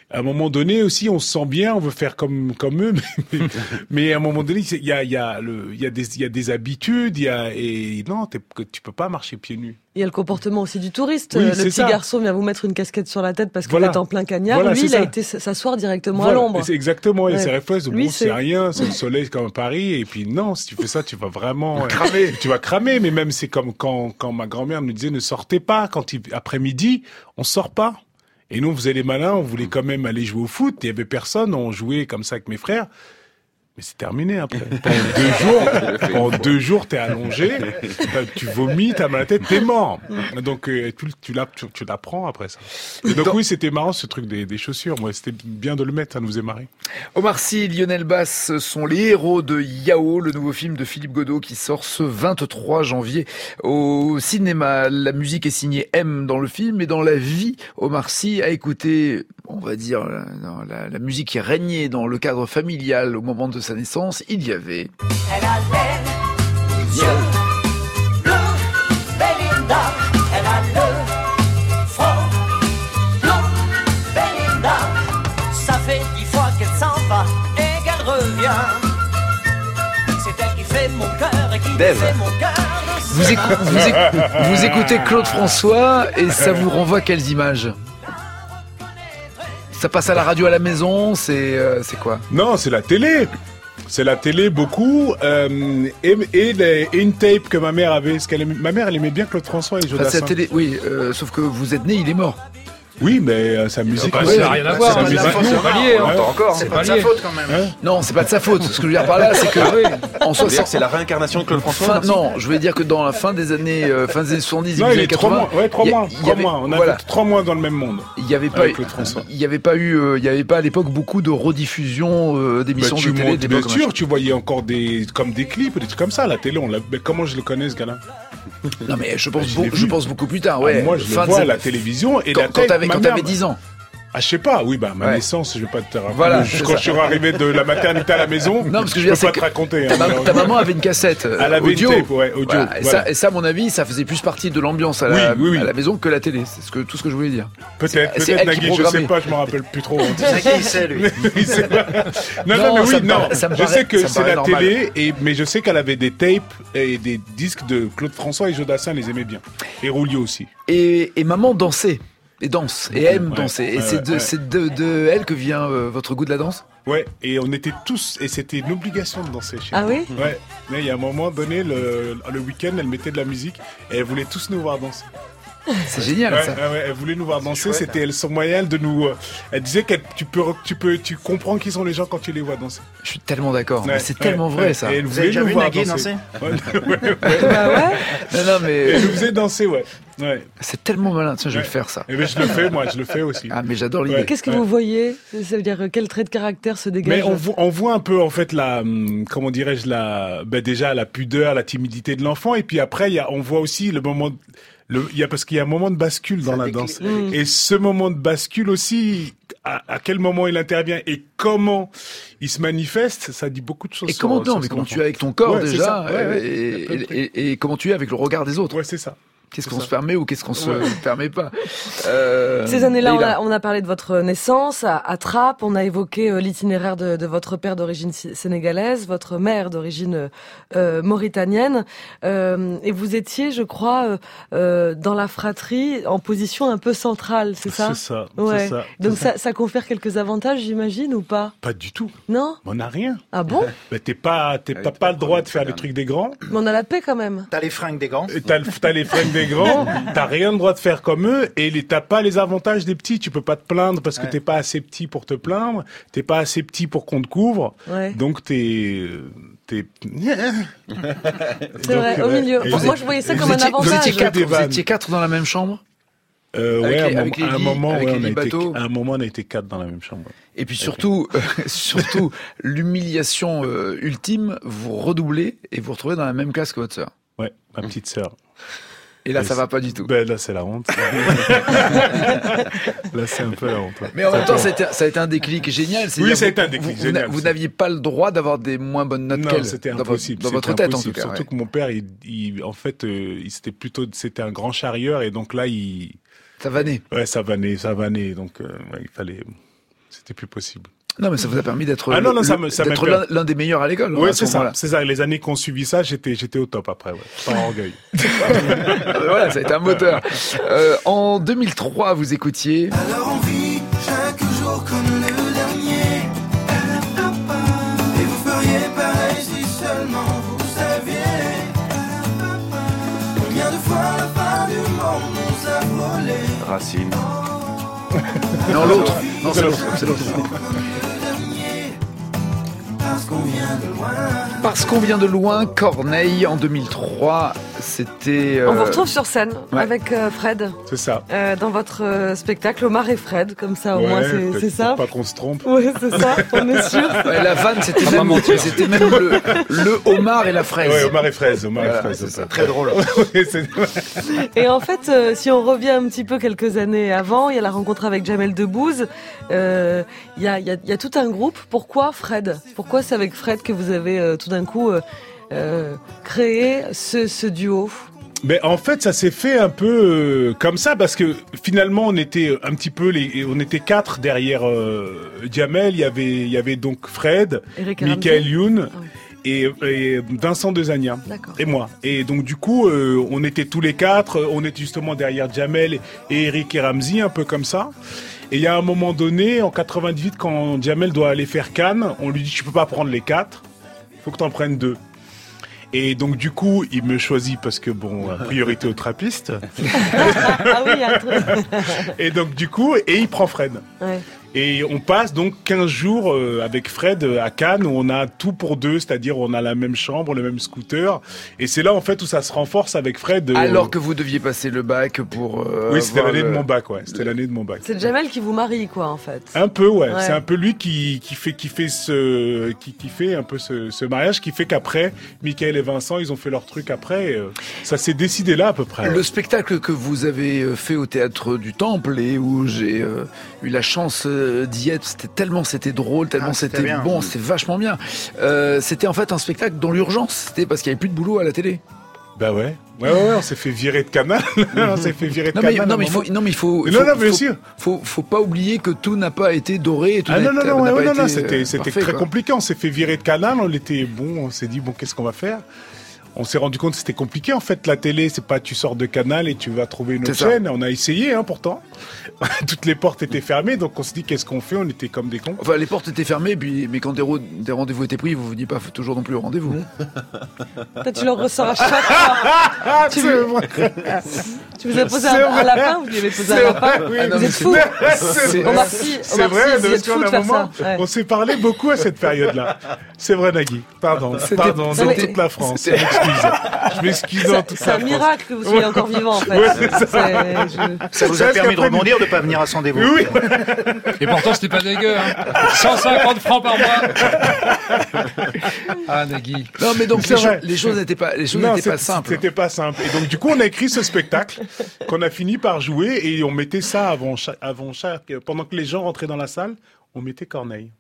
à un moment donné aussi, on se sent bien, on veut faire comme eux, mais à un moment donné, il y a des habitudes, et non, tu peux pas marcher pieds nus. Il y a le comportement aussi du touriste. Oui, le c'est petit ça. garçon vient vous mettre une casquette sur la tête parce que Voilà. vous êtes en plein cagnard. Voilà, Lui, c'est il a ça. été s'asseoir directement à Voilà. l'ombre. Et c'est exactement, et Ouais. ses réflexes, Lui, bon, c'est rien, c'est le soleil comme à Paris, et puis non, si tu fais ça, tu vas vraiment Cramer. Tu vas cramer, mais même c'est comme quand ma grand-mère nous disait ne sortez pas, après-midi, on sort pas. Et nous, on faisait les malins, on voulait quand même aller jouer au foot, il y avait personne, on jouait comme ça avec mes frères. Mais c'est terminé après. Pendant 2 jours, t'es allongé, tu vomis, t'as mal à la tête, t'es mort. Donc tu l'apprends après ça. Et donc oui, c'était marrant ce truc des chaussures. Moi, c'était bien de le mettre, ça nous faisait marrer. Omar Sy et Lionel Bass sont les héros de Yao, le nouveau film de Philippe Godot qui sort ce 23 janvier au cinéma. La musique est signée M dans le film, et dans la vie, Omar Sy a écouté, on va dire, la musique qui régnait dans le cadre familial au moment de sa naissance. Il y avait... Elle a les yeux bleus, Belinda. Elle a le front blanc, Belinda. Ça fait 10 fois qu'elle s'en va et qu'elle revient. C'est elle qui fait mon cœur et qui fait mon cœur. Vous écoutez Claude François et ça vous renvoie quelles images? Ça passe à la radio à la maison, c'est quoi? Non, c'est la télé. C'est la télé beaucoup, et une tape que ma mère avait. Parce ma mère, elle aimait bien Claude François et Enfin, Jodassin. c'est la télé, oui, sauf que vous êtes né, il est mort. Oui, mais sa musique... Ça n'a rien à voir. sa musique- C'est pas lié. On entend encore. C'est pas de sa faute quand même. Non, c'est pas de sa faute. Ce que je veux dire par là, c'est que en Ça veut dire 60, que c'est la réincarnation de Claude François. non, je veux dire que dans la fin des années 70, Non, début il des est 3 80, mois. Ouais, 3 il y a- mois. il y 3 avait- mois. On a voilà. fait 3 mois dans le même monde. il y avait pas, Avec Claude François. il y avait pas à l'époque beaucoup de rediffusion d'émissions Mais de télé. bien d'époque, sûr, machin. tu voyais encore des clips, des trucs comme ça à la télé. Mais comment je le connais, ce gars-là? Non, mais je pense, je l'ai vu. beaucoup plus tard. Ouais. Moi, je Fin le de vois à cette- la télévision. Et Quand, la quand tête, t'avais ma mère- 10 ans. Ah, je sais pas, oui, ma Ouais. naissance, je vais pas te raconter. Voilà, Quand je suis arrivé de la maternité à la maison, Non, parce que je je veux peux dire, pas te raconter. Ta, hein, ta maman avait une cassette Elle avait audio. une tape, ouais, audio. Voilà. Voilà. Et ça, à mon avis, ça faisait plus partie de l'ambiance à la, Oui. à la maison que la télé. C'est tout ce que je voulais dire. Peut-être, c'est elle qui Nagui, je sais programmait. pas, je me rappelle plus trop. C'est qui c'est, lui? Il sait pas. Non, Non, mais ça oui, me non. paraît- ça me Je paraît- sais que ça me c'est paraît la normal. télé, mais je sais qu'elle avait des tapes et des disques de Claude François et Jodassin, les aimait bien. Et Roulier aussi. Et maman dansait. Et danse. Et aime Ouais, danser. Et ouais, c'est ouais. de elle que vient votre goût de la danse? Ouais, et on était tous, et c'était une obligation de danser chez Ah nous. oui? Ouais, mais il y a un moment donné, le week-end, elle mettait de la musique et elle voulait tous nous voir danser. C'est génial, Ouais, ça. ouais, elle voulait nous voir danser, c'était son moyen de nous... elle disait que tu comprends qui sont les gens quand tu les vois danser. Je suis tellement d'accord. Mais Ouais, c'est tellement ouais, vrai, ouais. ça. Et elle Vous voulait avez déjà nous vu voir Nagui danser. danser? Bah ouais. Non, mais Elle nous faisait danser, ouais. Ouais. c'est tellement malin. Tiens, je vais Ouais. le faire, ça. Et ben je le fais, moi, je le fais aussi. Ah, mais j'adore l'idée. Ouais. Qu'est-ce que vous voyez? Ça veut dire quel trait de caractère se dégage? Mais on voit un peu en fait la, comment dirais-je, déjà la pudeur, la timidité de l'enfant, et puis après on voit aussi le moment, parce qu'il y a un moment de bascule dans la danse, et ce moment de bascule aussi, à quel moment il intervient et comment il se manifeste, ça dit beaucoup de choses. Et comment sur mais son comment enfant. tu es avec ton corps Ouais, c'est déjà, ça. Ouais, et comment tu es avec le regard des autres. Ouais, c'est ça. Qu'est-ce c'est qu'on ça. se permet ou qu'est-ce qu'on se permet pas. Ces années-là, Leïla. on a parlé de votre naissance à Trappes, on a évoqué l'itinéraire de votre père d'origine sénégalaise, votre mère d'origine mauritanienne, et vous étiez, je crois, dans la fratrie en position un peu centrale, c'est ça? C'est ça. Ouais. C'est ça. Donc C'est ça confère quelques avantages, j'imagine, ou pas? Pas du tout. Non? On n'a rien. Ah bon? Mais t'as pas le droit de faire les trucs des grands. Mais on a la paix quand même. T'as les fringues des grands? T'as les fringues des grands, t'as rien le droit de faire comme eux, et t'as pas les avantages des petits. Tu peux pas te plaindre parce que t'es pas assez petit pour te plaindre, t'es pas assez petit pour qu'on te couvre, Ouais. donc t'es C'est vrai, au milieu. et Moi, je voyais ça Vous comme un étiez- avantage. vous étiez quatre dans la même chambre. ouais, avec à un les lits, moment, avec ouais, les lits bateaux. à un moment, on a été 4 dans la même chambre. Et puis surtout, surtout l'humiliation ultime, vous redoublez et vous retrouvez dans la même classe que votre sœur. Ouais, ma petite sœur. Et là, ça va pas du tout. Ben là, c'est la honte. Là, c'est un peu la honte. Ouais. Mais en même temps, ça a été un déclic génial. Oui, C'est-à-dire ça a été un vous- déclic vous- génial. Vous n'aviez pas le droit d'avoir des moins bonnes notes Non, qu'elle. c'était dans impossible. Dans votre c'était tête, en impossible. tout cas. Surtout Ouais. que mon père, en fait, c'était un grand charrieur, et donc là, Ça vannait. ouais, ça vannait. Donc, ouais, il fallait. C'était plus possible. Non, mais ça vous a permis d'être l'un des meilleurs à l'école. Oui, c'est ça. C'est ça. Les années qu'on suivi ça, j'étais au top après, ouais. Pas orgueil. Voilà, ça a été un moteur. En 2003, vous écoutiez. Alors on vit chaque jour comme le dernier. Et vous feriez pareil si seulement vous saviez. Combien de fois la fin du monde nous a volé. Racine. Non, l'autre. Non, c'est l'autre. Parce qu'on vient de loin, Corneille en 2003, c'était... On vous retrouve sur scène avec Fred. C'est ça. Dans votre spectacle, Omar et Fred, comme ça au moins c'est ça. Pas qu'on se trompe. Oui, c'est ça, on est sûr. Ouais, la vanne, c'était même le homard et la fraise. Oui, homard et fraise. C'est ça. Très drôle. Et en fait, si on revient un petit peu quelques années avant, il y a la rencontre avec Jamel Debbouze. Il y a tout un groupe. Pourquoi Fred ? Pourquoi c'est avec Fred que vous avez tout d'un coup créé ce duo ? Mais en fait, ça s'est fait un peu comme ça parce que finalement, on était un petit peu on était 4 derrière Jamel. Il y avait donc Fred, Michael Youn. Et Vincent Dezania et moi. Et donc du coup, on était tous les 4, on était justement derrière Jamel et Eric et Ramzy, un peu comme ça. Et il y a un moment donné, en 98, quand Jamel doit aller faire Cannes, on lui dit tu peux pas prendre les 4, faut que t'en prennes 2. Et donc du coup, il me choisit parce que priorité aux trappistes. Ah oui, il y a un truc. Et donc du coup, il prend Fred. Ouais. Et on passe donc 15 jours avec Fred à Cannes où on a tout pour 2, c'est-à-dire on a la même chambre, le même scooter. Et c'est là en fait où ça se renforce avec Fred. Alors que vous deviez passer le bac pour... oui, c'était l'année de mon bac, ouais. C'était l'année de mon bac. C'est Jamel qui vous marie, quoi, en fait. Un peu, ouais. C'est un peu lui qui fait un peu ce mariage, qui fait qu'après, Michael et Vincent, ils ont fait leur truc après. Ça s'est décidé là à peu près. Le spectacle que vous avez fait au Théâtre du Temple et où j'ai eu la chance d'y être, c'était drôle, tellement c'était bien. Bon, c'était vachement bien. C'était en fait un spectacle dans l'urgence, c'était parce qu'il n'y avait plus de boulot à la télé. Bah ouais, on s'est fait virer de Canal. On s'est fait virer de Canal. Non mais il faut pas oublier que tout n'a pas été doré. Et tout c'était très compliqué. On s'est fait virer de Canal. On s'est dit qu'est-ce qu'on va faire ? On s'est rendu compte que c'était compliqué. En fait, la télé, c'est pas tu sors de Canal et tu vas trouver une autre chaîne. On a essayé, pourtant. Toutes les portes étaient fermées, donc on s'est dit qu'est-ce qu'on fait ? On était comme des cons. Enfin, les portes étaient fermées, mais quand des rendez-vous étaient pris, vous veniez pas toujours non plus au rendez-vous. Tu leur ressors à chaque fois. Tu vous as posé un lapin, vous lui avez posé un lapin. Vous êtes fous. C'est vrai, on s'est parlé beaucoup à cette période-là. C'est vrai, Nagui. Pardon, dans toute la France. Je m'excuse dans toute la France. C'est un miracle que vous soyez encore vivant, en fait. Ça vous a permis de rebondir, de pas venir à son dévot. Oui. Et pourtant, c'était pas dégueu, 150 francs par mois. Ah, Nagui. Non, mais donc, les choses n'étaient pas simples. C'était pas simple. Et donc, du coup, on a écrit ce spectacle qu'on a fini par jouer et on mettait ça avant chaque, pendant que les gens rentraient dans la salle, on mettait Corneille.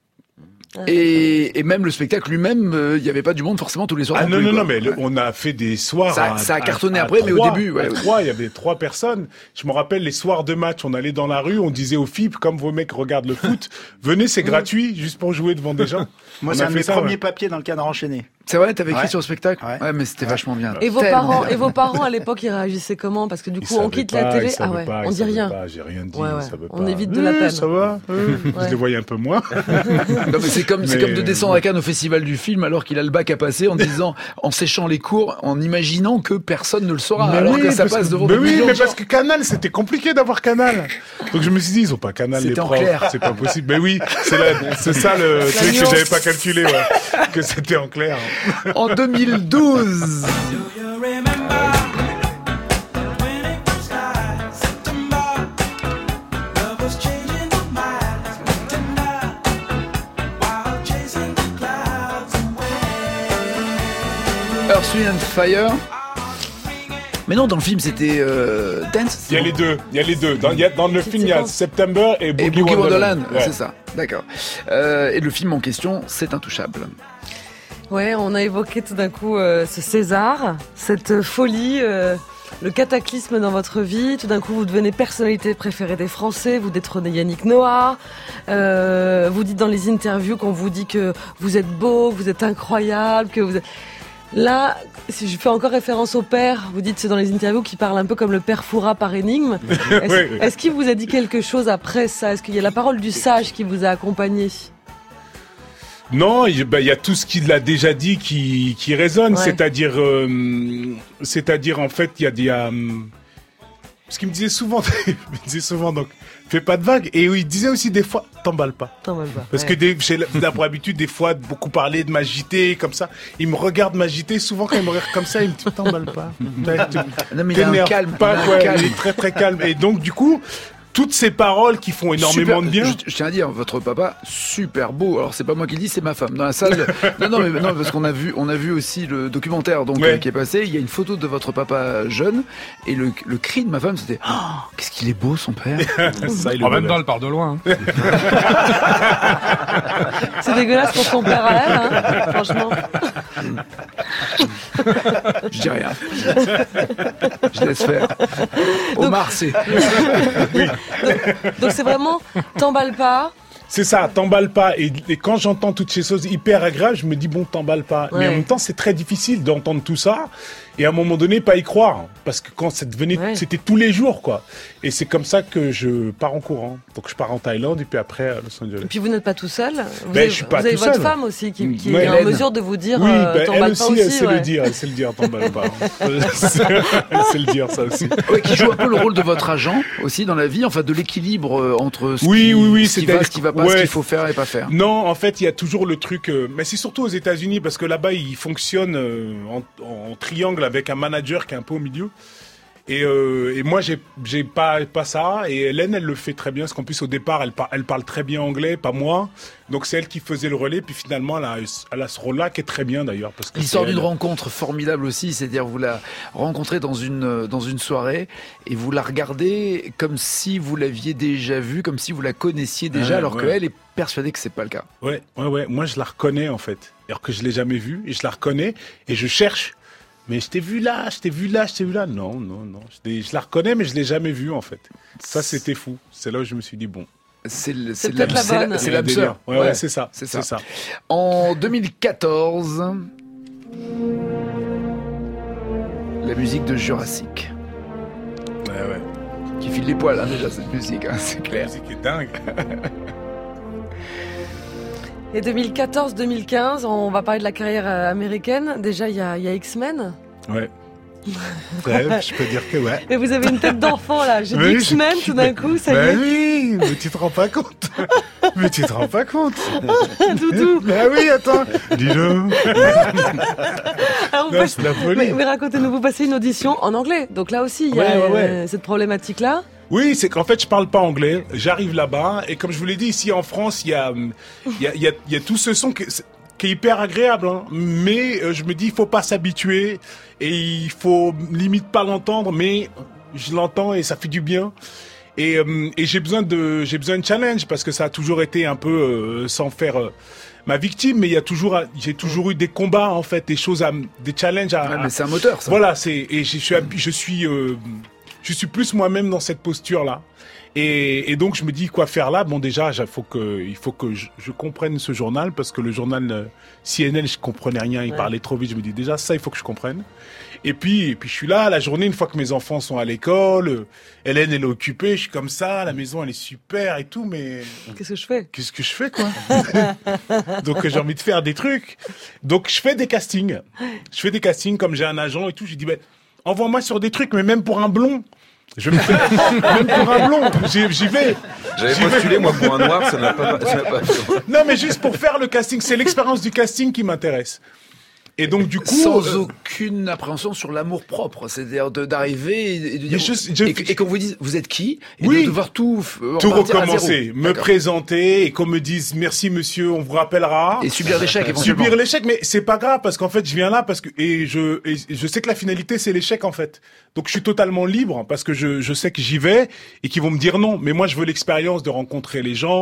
Et même le spectacle lui-même, il n'y avait pas du monde forcément tous les soirs. Non, mais on a fait des soirs. Ça a cartonné après, mais au début, il y avait 3 personnes. Je me rappelle les soirs de match, on allait dans la rue, on disait aux filles, comme vos mecs regardent le foot, venez, c'est gratuit, juste pour jouer devant des gens. Moi, c'est un de mes premiers papiers dans le Canard enchaîné. C'est vrai, t'avais écrit sur le spectacle. Ouais, mais c'était vachement bien. Et vos parents à l'époque, ils réagissaient comment ? Parce que du coup, on quitte la télé. On dit rien. J'ai rien dit. On évite de la peine. Ça va. Je les voyais un peu moins. Non, mais c'est comme de descendre à Cannes au festival du film alors qu'il a le bac à passer en séchant les cours, en imaginant que personne ne le saura alors que ça passe devant des millions de gens. Parce que Canal, c'était compliqué d'avoir Canal. Donc je me suis dit, ils ont pas Canal les profs. C'est pas possible. Mais oui, c'est ça le truc que j'avais pas calculé, que c'était en clair. En 2012. Earth, Wind and Fire. Mais non, dans le film, c'était Dance. Il y a les deux. Dans le film, il y a September et Boogie Wonderland. C'est ça, d'accord. Et le film en question, c'est Intouchable. Ouais, on a évoqué tout d'un coup ce César, cette folie le cataclysme dans votre vie. Tout d'un coup, vous devenez personnalité préférée des Français. Vous détrônez Yannick Noah. Vous dites dans les interviews qu'on vous dit que vous êtes beau, que vous êtes incroyable, que vous êtes... Là, si je fais encore référence au père, vous dites c'est dans les interviews qu'il parle un peu comme le père Fouras par énigme. Est-ce qu'il vous a dit quelque chose après ça? Est-ce qu'il y a la parole du sage qui vous a accompagné? Non, il y a tout ce qu'il a déjà dit qui résonne, c'est-à-dire en fait, il y a ce qu'il me disait souvent, donc fais pas de vagues, et il disait aussi des fois t'emballes pas. Parce que j'ai pour habitude des fois de beaucoup parler, de m'agiter comme ça. Il me regarde m'agiter, souvent quand il me regarde comme ça, il me dit t'emballes pas. Non mais il a un calme, il est très très calme, et donc du coup. Toutes ces paroles qui font énormément de bien. Je tiens à dire, votre papa, super beau. Alors c'est pas moi qui le dis, c'est ma femme. Dans la salle, non, parce qu'on a vu aussi le documentaire qui est passé. Il y a une photo de votre papa jeune et le cri de ma femme, c'était qu'est-ce qu'il est beau son père. Ça, en même temps, elle part de loin. Hein. C'est dégueulasse pour son père à elle, franchement. Je dis rien. Je laisse faire. Omar, c'est. Oui. Donc c'est vraiment t'emballes pas. C'est ça, t'emballes pas. Et quand j'entends toutes ces choses hyper agréables, je me dis bon, t'emballes pas. Mais en même temps, c'est très difficile d'entendre tout ça et à un moment donné, pas y croire. Parce que quand ça devenait, c'était tous les jours, quoi. Et c'est comme ça que je pars en courant. Donc je pars en Thaïlande et puis après à Los Angeles. Et puis vous n'êtes pas tout seul. Vous je suis pas avez tout votre seul. femme aussi qui est en mesure de vous dire t'emballes elle pas aussi. Elle sait le dire, t'emballes pas. Elle sait le dire, ça aussi. Qui joue un peu le rôle de votre agent aussi dans la vie, enfin de l'équilibre entre ce qui va pas, ce qu'il faut faire et pas faire. Non, en fait, il y a toujours le truc, mais c'est surtout aux États-Unis parce que là-bas, ils fonctionnent en triangle avec un manager qui est un peu au milieu. Et moi, j'ai pas ça. Et Hélène, elle le fait très bien, parce qu'en plus au départ, elle parle très bien anglais, pas moi. Donc c'est elle qui faisait le relais. Puis finalement, elle a ce rôle-là qui est très bien d'ailleurs. L'histoire d'une rencontre formidable aussi, c'est-à-dire vous la rencontrez dans une soirée et vous la regardez comme si vous l'aviez déjà vue, comme si vous la connaissiez déjà, alors qu'elle est persuadée que c'est pas le cas. Ouais. Moi, je la reconnais en fait, alors que je l'ai jamais vue et je la reconnais et je cherche. Mais je t'ai vu là. Non. Je la reconnais, mais je l'ai jamais vue, en fait. Ça, c'était fou. C'est là où je me suis dit, bon. C'est l'âme sœur. Ouais, c'est ça. En 2014, la musique de Jurassic. Ouais. Qui file les poils, déjà, cette musique, c'est clair. La musique est dingue. Et 2014-2015, on va parler de la carrière américaine. Déjà, il y a X-Men. Ouais. Je peux dire que ouais. Mais vous avez une tête d'enfant là. J'ai dit X-Men tout d'un coup, ça y est. Oui, mais tu te rends pas compte. Doudou. Mais oui, attends. Dis-le. C'est la folie. Mais racontez-nous, vous passez une audition en anglais. Donc là aussi, il y a cette problématique-là. Oui, c'est qu'en fait, je parle pas anglais. J'arrive là-bas et comme je vous l'ai dit, ici en France, il y a tout ce son qui est hyper agréable. Hein. Mais je me dis, il faut pas s'habituer et il faut limite pas l'entendre, mais je l'entends et ça fait du bien. Et j'ai besoin de challenge parce que ça a toujours été un peu sans faire ma victime, mais j'ai toujours eu des combats en fait, des challenges mais c'est un moteur, ça. Voilà, je suis plus moi-même dans cette posture-là. Et donc, je me dis quoi faire là. Bon, déjà, il faut que je comprenne ce journal parce que le journal CNN, je comprenais rien. Il parlait trop vite. Je me dis déjà, ça, il faut que je comprenne. Et puis je suis là, la journée, une fois que mes enfants sont à l'école, Hélène, elle est occupée, je suis comme ça, la maison, elle est super et tout, mais... Qu'est-ce que je fais, quoi? Donc, j'ai envie de faire des trucs. Donc, je fais des castings. Comme j'ai un agent et tout. Je dis, envoie-moi sur des trucs, mais même pour un blond. Je me fais, même pour un blond, j'y vais. J'avais postulé, moi, pour un noir, ça n'a pas. Non, mais juste pour faire le casting. C'est l'expérience du casting qui m'intéresse. Et donc, du coup. Sans aucune appréhension sur l'amour propre. C'est-à-dire d'arriver et de dire. Et qu'on vous dise, vous êtes qui? Et de devoir tout recommencer. Me présenter et qu'on me dise, merci monsieur, on vous rappellera. Et subir l'échec, éventuellement. Subir l'échec, mais c'est pas grave parce qu'en fait, je viens là et je sais que la finalité, c'est l'échec, en fait. Donc, je suis totalement libre parce que je sais que j'y vais et qu'ils vont me dire non. Mais moi, je veux l'expérience de rencontrer les gens,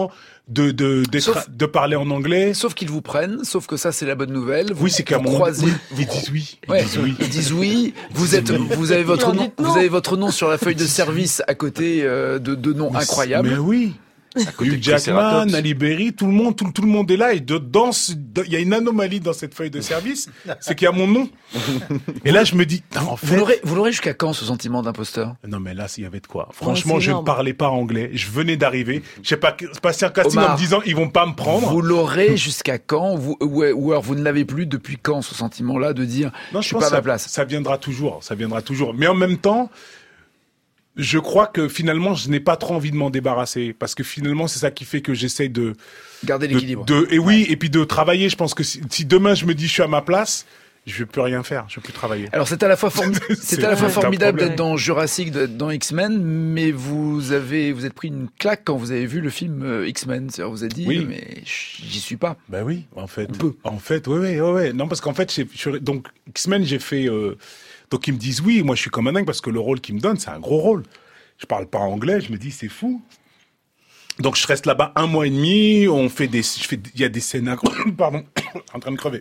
de parler en anglais. Sauf qu'ils vous prennent, sauf que ça c'est la bonne nouvelle. Oui, c'est qu'à un moment croisez. Ils disent oui. Ils disent oui. Vous avez votre nom. Vous avez votre nom sur la feuille de service à côté de noms incroyables. Mais oui. Hugh Jackman, Ali Berry, tout le monde est là et il y a une anomalie dans cette feuille de service, c'est qu'il y a mon nom. Et là, je me dis, en fait, vous l'aurez jusqu'à quand ce sentiment d'imposteur? Non, mais là, il y avait de quoi. Franchement, je ne parlais pas anglais. Je venais d'arriver. Je sais pas, passer un casting en me disant, ils vont pas me prendre. Vous l'aurez jusqu'à quand? Ou alors vous ne l'avez plus depuis quand, ce sentiment-là de dire, je suis pas à ma place? Ça viendra toujours. Mais en même temps, je crois que finalement, je n'ai pas trop envie de m'en débarrasser. Parce que finalement, c'est ça qui fait que j'essaie de garder l'équilibre. Et puis de travailler. Je pense que si demain je me dis je suis à ma place, je vais plus rien faire, je vais plus travailler. Alors c'est à la fois formidable d'être dans Jurassic, d'être dans X-Men, mais vous êtes pris une claque quand vous avez vu le film X-Men. C'est-à-dire vous avez dit, oui. Mais j'y suis pas. Ben oui, en fait, ouais. Non, parce qu'en fait, donc X-Men, j'ai fait. Donc ils me disent oui, moi je suis comme un dingue parce que le rôle qu'ils me donnent, c'est un gros rôle. Je parle pas anglais, je me dis c'est fou. Donc je reste là-bas 1 mois et demi, il y a des scènes pardon, en train de crever.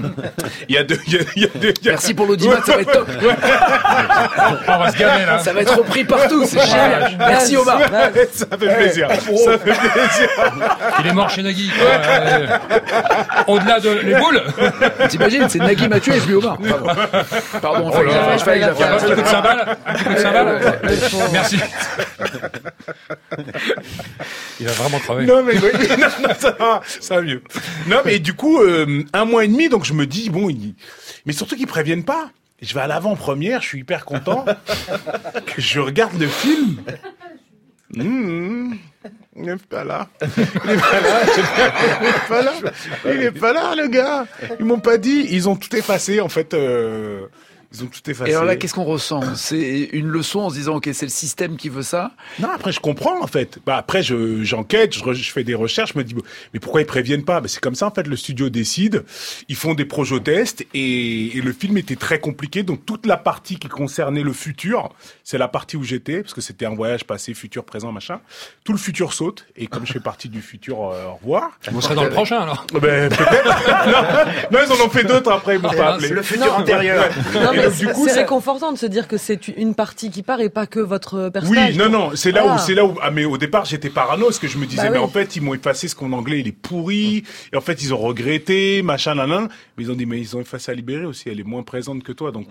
Merci pour l'audimat, ça va être top. On va se gaver là. Ça va être repris partout, c'est génial. Merci Omar. Ça fait plaisir. Ça fait plaisir. Il est mort chez Nagui. Au-delà de les boules. T'imagines, c'est Nagui m'a tué et je lui Omar. Pardon, je fallait que la fasse. Un petit coup de cymbale. Merci. Il a vraiment travaillé. Non, mais oui, non, ça va mieux. Non, mais du coup, 1 mois et demi, donc je me dis, mais surtout qu'ils préviennent pas. Je vais à l'avant-première, je suis hyper content. Que je regarde le film. Il n'est pas là. Il est pas là, le gars. Ils m'ont pas dit. Ils ont tout effacé, en fait. Ils ont tout effacé. Et alors là, qu'est-ce qu'on ressent? C'est une leçon en se disant, ok, c'est le système qui veut ça? Non, après, je comprends, en fait. Après, j'enquête, je fais des recherches, je me dis, mais pourquoi ils préviennent pas? C'est comme ça, en fait, le studio décide. Ils font des projo-tests et le film était très compliqué. Donc, toute la partie qui concernait le futur, c'est la partie où j'étais, parce que c'était un voyage passé, futur, présent, machin. Tout le futur saute. Et comme je fais partie du futur, au revoir. Vous serez dans le prochain, alors? Peut-être. non, ils en ont fait d'autres après, ils m'ont pas appelé. Le futur antérieur. C'est réconfortant de se dire que c'est une partie qui part et pas que votre personnage. Oui, non, c'est là où, mais au départ, j'étais parano, parce que je me disais, mais en fait, ils m'ont effacé ce qu'en anglais, il est pourri, et en fait, ils ont regretté, machin, nanan, mais ils ont dit, mais ils ont effacé à Libérer aussi, elle est moins présente que toi, donc,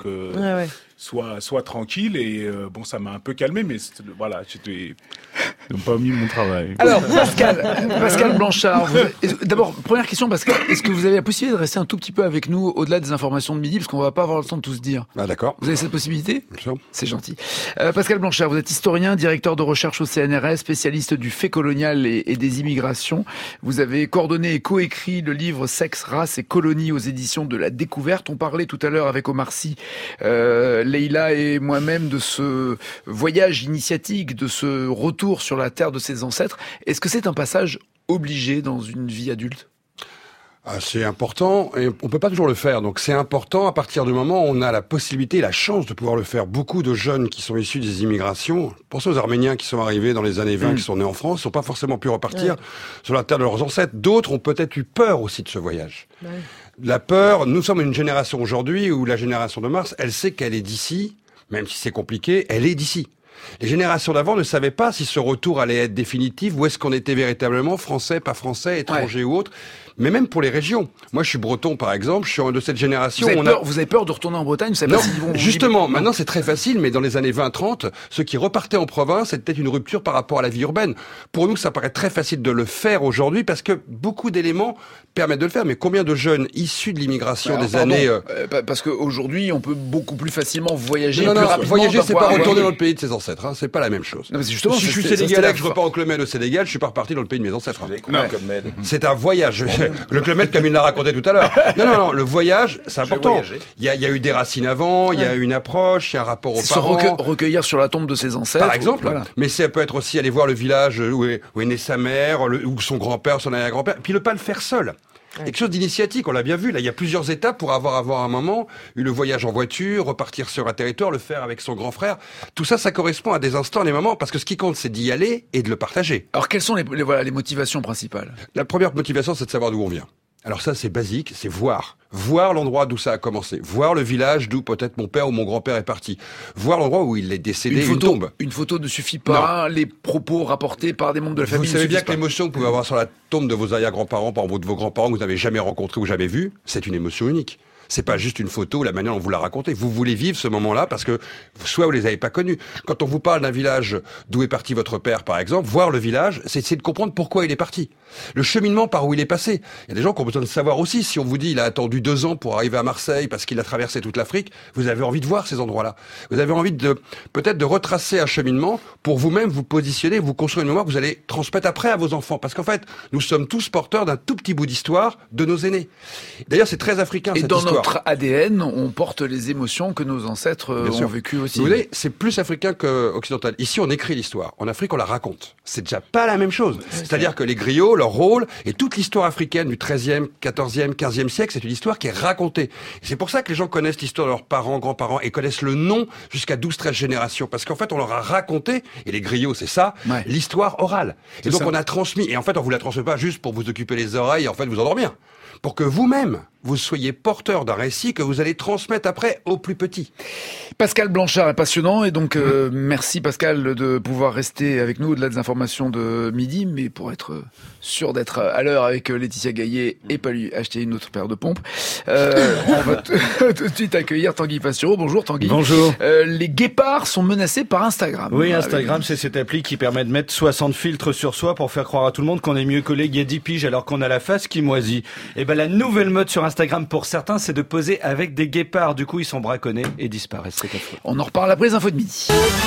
sois tranquille, et ça m'a un peu calmé, mais voilà, ils n'ont pas mis mon travail. Alors, Pascal Blanchard, d'abord, première question, Pascal, est-ce que vous avez la possibilité de rester un tout petit peu avec nous, au-delà des informations de midi, parce qu'on va pas avoir le temps de tout se dire? Ah, d'accord. Vous avez cette possibilité? Bien sûr. C'est gentil. Pascal Blanchard, vous êtes historien, directeur de recherche au CNRS, spécialiste du fait colonial et des immigrations. Vous avez coordonné et coécrit le livre Sexe, race et colonie aux éditions de La Découverte. On parlait tout à l'heure avec Omar Sy, Leïla et moi-même de ce voyage initiatique, de ce retour sur la terre de ses ancêtres. Est-ce que c'est un passage obligé dans une vie adulte? C'est important et on peut pas toujours le faire. Donc c'est important à partir du moment où on a la possibilité, la chance de pouvoir le faire. Beaucoup de jeunes qui sont issus des immigrations, pensez aux Arméniens qui sont arrivés dans les années 20, qui sont nés en France, n'ont pas forcément pu repartir sur la terre de leurs ancêtres. D'autres ont peut-être eu peur aussi de ce voyage. La peur, nous sommes une génération aujourd'hui où la génération de Mars, elle sait qu'elle est d'ici, même si c'est compliqué, elle est d'ici. Les générations d'avant ne savaient pas si ce retour allait être définitif, ou est-ce qu'on était véritablement français, pas français, étranger ou autre. Mais même pour les régions. Moi, je suis breton, par exemple, je suis de cette génération. Vous avez peur de retourner en Bretagne? Vous savez pas s'ils vont... Justement, maintenant, c'est très facile, mais dans les années 20-30, ceux qui repartaient en province, c'était une rupture par rapport à la vie urbaine. Pour nous, ça paraît très facile de le faire aujourd'hui, parce que beaucoup d'éléments permettent de le faire. Mais combien de jeunes issus de l'immigration des années... Parce qu'aujourd'hui, on peut beaucoup plus facilement voyager. Non, voyager, c'est pas retourner dans le pays de ses ancêtres. C'est pas la même chose. Non, mais justement, si je suis sénégalais, que je repars au Club Med au Sénégal, je suis pas reparti dans le pays de mes ancêtres. C'est un voyage. Le Club Med, comme il l'a raconté tout à l'heure. Non, le voyage, c'est important. Il y a eu des racines avant, il y a une approche, il y a un rapport aux parents. Se recueillir sur la tombe de ses ancêtres. Par exemple. Voilà. Mais ça peut être aussi aller voir le village où est née sa mère, où son grand-père, son arrière-grand-père. Puis ne pas le faire seul. Quelque chose d'initiatique, on l'a bien vu. Là, il y a plusieurs étapes pour avoir un moment, eu le voyage en voiture, repartir sur un territoire, le faire avec son grand frère. Tout ça, ça correspond à des instants, des moments, parce que ce qui compte, c'est d'y aller et de le partager. Alors, quelles sont les motivations principales? La première motivation, c'est de savoir d'où on vient. Alors ça, c'est basique, c'est voir l'endroit d'où ça a commencé, voir le village d'où peut-être mon père ou mon grand-père est parti, voir l'endroit où il est décédé, une tombe. Une photo ne suffit pas, les propos rapportés par des membres de la famille. Vous savez bien que l'émotion que vous pouvez avoir sur la tombe de vos arrière-grands-parents, par exemple de vos grands-parents que vous n'avez jamais rencontrés ou jamais vus, c'est une émotion unique. C'est pas juste une photo, la manière dont vous la racontez. Vous voulez vivre ce moment-là parce que soit vous les avez pas connus. Quand on vous parle d'un village d'où est parti votre père, par exemple, voir le village, c'est essayer de comprendre pourquoi il est parti. Le cheminement par où il est passé. Il y a des gens qui ont besoin de savoir aussi. Si on vous dit il a attendu 2 ans pour arriver à Marseille parce qu'il a traversé toute l'Afrique, vous avez envie de voir ces endroits-là. Vous avez envie peut-être de retracer un cheminement pour vous-même vous positionner, vous construire une mémoire que vous allez transmettre après à vos enfants. Parce qu'en fait, nous sommes tous porteurs d'un tout petit bout d'histoire de nos aînés. D'ailleurs, c'est très africain, cette histoire. Notre ADN, on porte les émotions que nos ancêtres ont vécues aussi. Vous voyez, c'est plus africain qu'occidental. Ici, on écrit l'histoire. En Afrique, on la raconte. C'est déjà pas la même chose. C'est-à-dire que les griots, leur rôle, et toute l'histoire africaine du 13e, 14e, 15e siècle, c'est une histoire qui est racontée. C'est pour ça que les gens connaissent l'histoire de leurs parents, grands-parents, et connaissent le nom jusqu'à 12-13 générations. Parce qu'en fait, on leur a raconté, et les griots, c'est ça, l'histoire orale. Et donc, on a transmis. Et en fait, on vous la transmet pas juste pour vous occuper les oreilles et en fait vous endormir. Pour que vous-même, vous soyez porteur d'un récit que vous allez transmettre après aux plus petits. Pascal Blanchard est passionnant et donc merci Pascal de pouvoir rester avec nous au-delà des informations de midi, mais pour être sûr d'être à l'heure avec Laetitia Gaillet et pas lui acheter une autre paire de pompes, on va tout de suite accueillir Tanguy Pastureau. Bonjour Tanguy. Bonjour. Les guépards sont menacés par Instagram. Oui, Instagram, c'est cette appli qui permet de mettre 60 filtres sur soi pour faire croire à tout le monde qu'on est mieux que les guédis piges alors qu'on a la face qui moisit. Et ben la nouvelle mode sur Instagram pour certains, c'est de poser avec des guépards. Du coup, ils sont braconnés et disparaissent. C'est affreux. On en reparle après les infos de midi.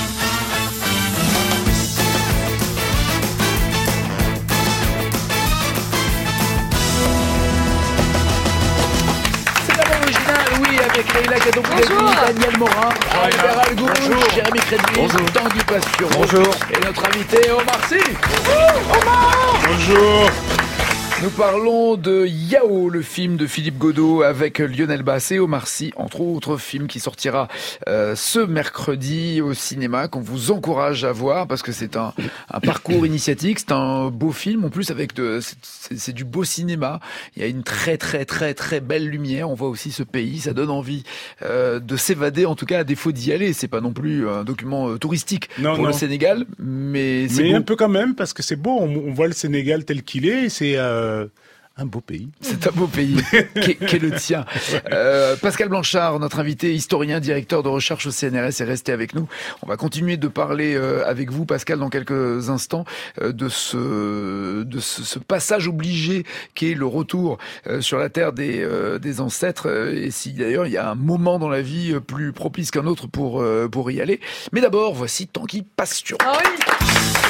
Avec Leïla Kaddoum-Boudali, Daniel Morin, Albert Algourouche, Jérémy Crédville, Tanguy Pastureau. Bonjour. Et notre invité Omar Sy. Omar. Bonjour. Nous parlons de Yao, le film de Philippe Godot avec Lionel Bass et Omar Sy, entre autres, film qui sortira ce mercredi au cinéma, qu'on vous encourage à voir parce que c'est un parcours initiatique, c'est un beau film, en plus avec c'est du beau cinéma. Il y a une très très très très belle lumière, on voit aussi ce pays, ça donne envie de s'évader, en tout cas à défaut d'y aller. C'est pas non plus un document touristique pour le Sénégal, mais c'est beau. Un peu quand même parce que c'est beau, on voit le Sénégal tel qu'il est, et c'est un beau pays. C'est un beau pays qu'est le tien. Pascal Blanchard, notre invité, historien, directeur de recherche au CNRS, est resté avec nous. On va continuer de parler avec vous, Pascal, dans quelques instants, de ce passage obligé qu'est le retour sur la terre des ancêtres. Et si d'ailleurs il y a un moment dans la vie plus propice qu'un autre pour y aller. Mais d'abord, voici Tanguy Pastureau. Ah oui.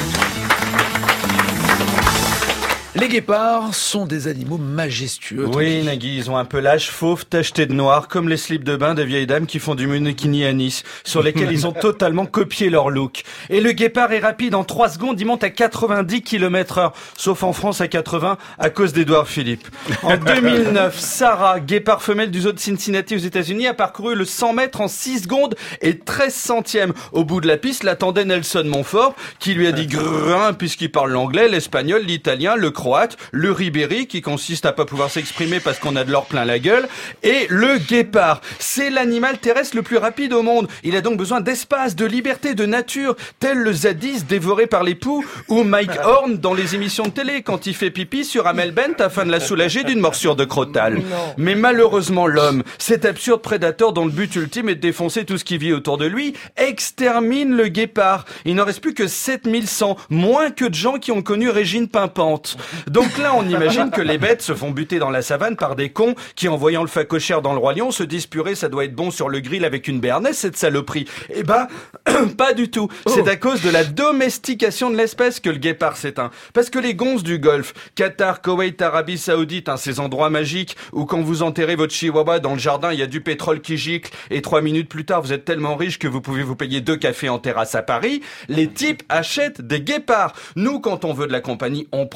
Les guépards sont des animaux majestueux. Oui, Nagui, ils ont un pelage fauve tacheté de noir, comme les slips de bain des vieilles dames qui font du monokini à Nice, sur lesquels ils ont totalement copié leur look. Et le guépard est rapide, en 3 secondes, il monte à 90 km/h, sauf en France à 80, à cause d'Édouard Philippe. En 2009, Sarah, guépard femelle du zoo de Cincinnati aux États-Unis, a parcouru le 100 mètres en 6 secondes et 13 centièmes. Au bout de la piste, l'attendait Nelson Montfort, qui lui a dit grain, puisqu'il parle l'anglais, l'espagnol, l'italien, le croate, le ribéry qui consiste à pas pouvoir s'exprimer parce qu'on a de l'or plein la gueule, et le guépard. C'est l'animal terrestre le plus rapide au monde. Il a donc besoin d'espace, de liberté, de nature, tel le zadis dévoré par les poux ou Mike Horn dans les émissions de télé quand il fait pipi sur Amel Bent afin de la soulager d'une morsure de crotale. Mais malheureusement l'homme, cet absurde prédateur dont le but ultime est de défoncer tout ce qui vit autour de lui, extermine le guépard. Il n'en reste plus que 7100, moins que de gens qui ont connu Régine Pimpante. Donc là, on imagine que les bêtes se font buter dans la savane par des cons qui, en voyant le phacochère dans le Roi Lion, se disent purée, ça doit être bon sur le grill avec une béarnaise, cette saloperie. Eh ben, pas du tout. C'est à cause de la domestication de l'espèce que le guépard s'éteint. Parce que les gonzes du Golfe, Qatar, Koweït, Arabie Saoudite, ces endroits magiques où quand vous enterrez votre chihuahua dans le jardin, il y a du pétrole qui gicle et 3 minutes plus tard, vous êtes tellement riche que vous pouvez vous payer 2 cafés en terrasse à Paris, les types achètent des guépards. Nous, quand on veut de la compagnie, on prend un chat.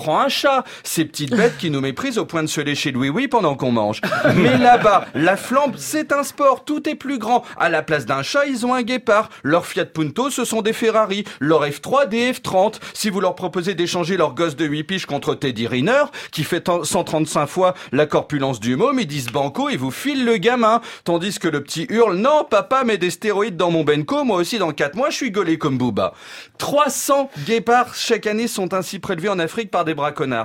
chats, ces petites bêtes qui nous méprisent au point de se lécher le oui-oui pendant qu'on mange. Mais là-bas, la flambe, c'est un sport, tout est plus grand. À la place d'un chat, ils ont un guépard. Leur Fiat Punto, ce sont des Ferrari. Leur F3, des F30. Si vous leur proposez d'échanger leur gosse de 8 piges contre Teddy Riner, qui fait 135 fois la corpulence du môme, ils disent banco et vous filent le gamin. Tandis que le petit hurle, non, papa met des stéroïdes dans mon Benko, moi aussi dans 4 mois, je suis gaulé comme Booba. 300 guépards chaque année sont ainsi prélevés en Afrique par des braconneurs,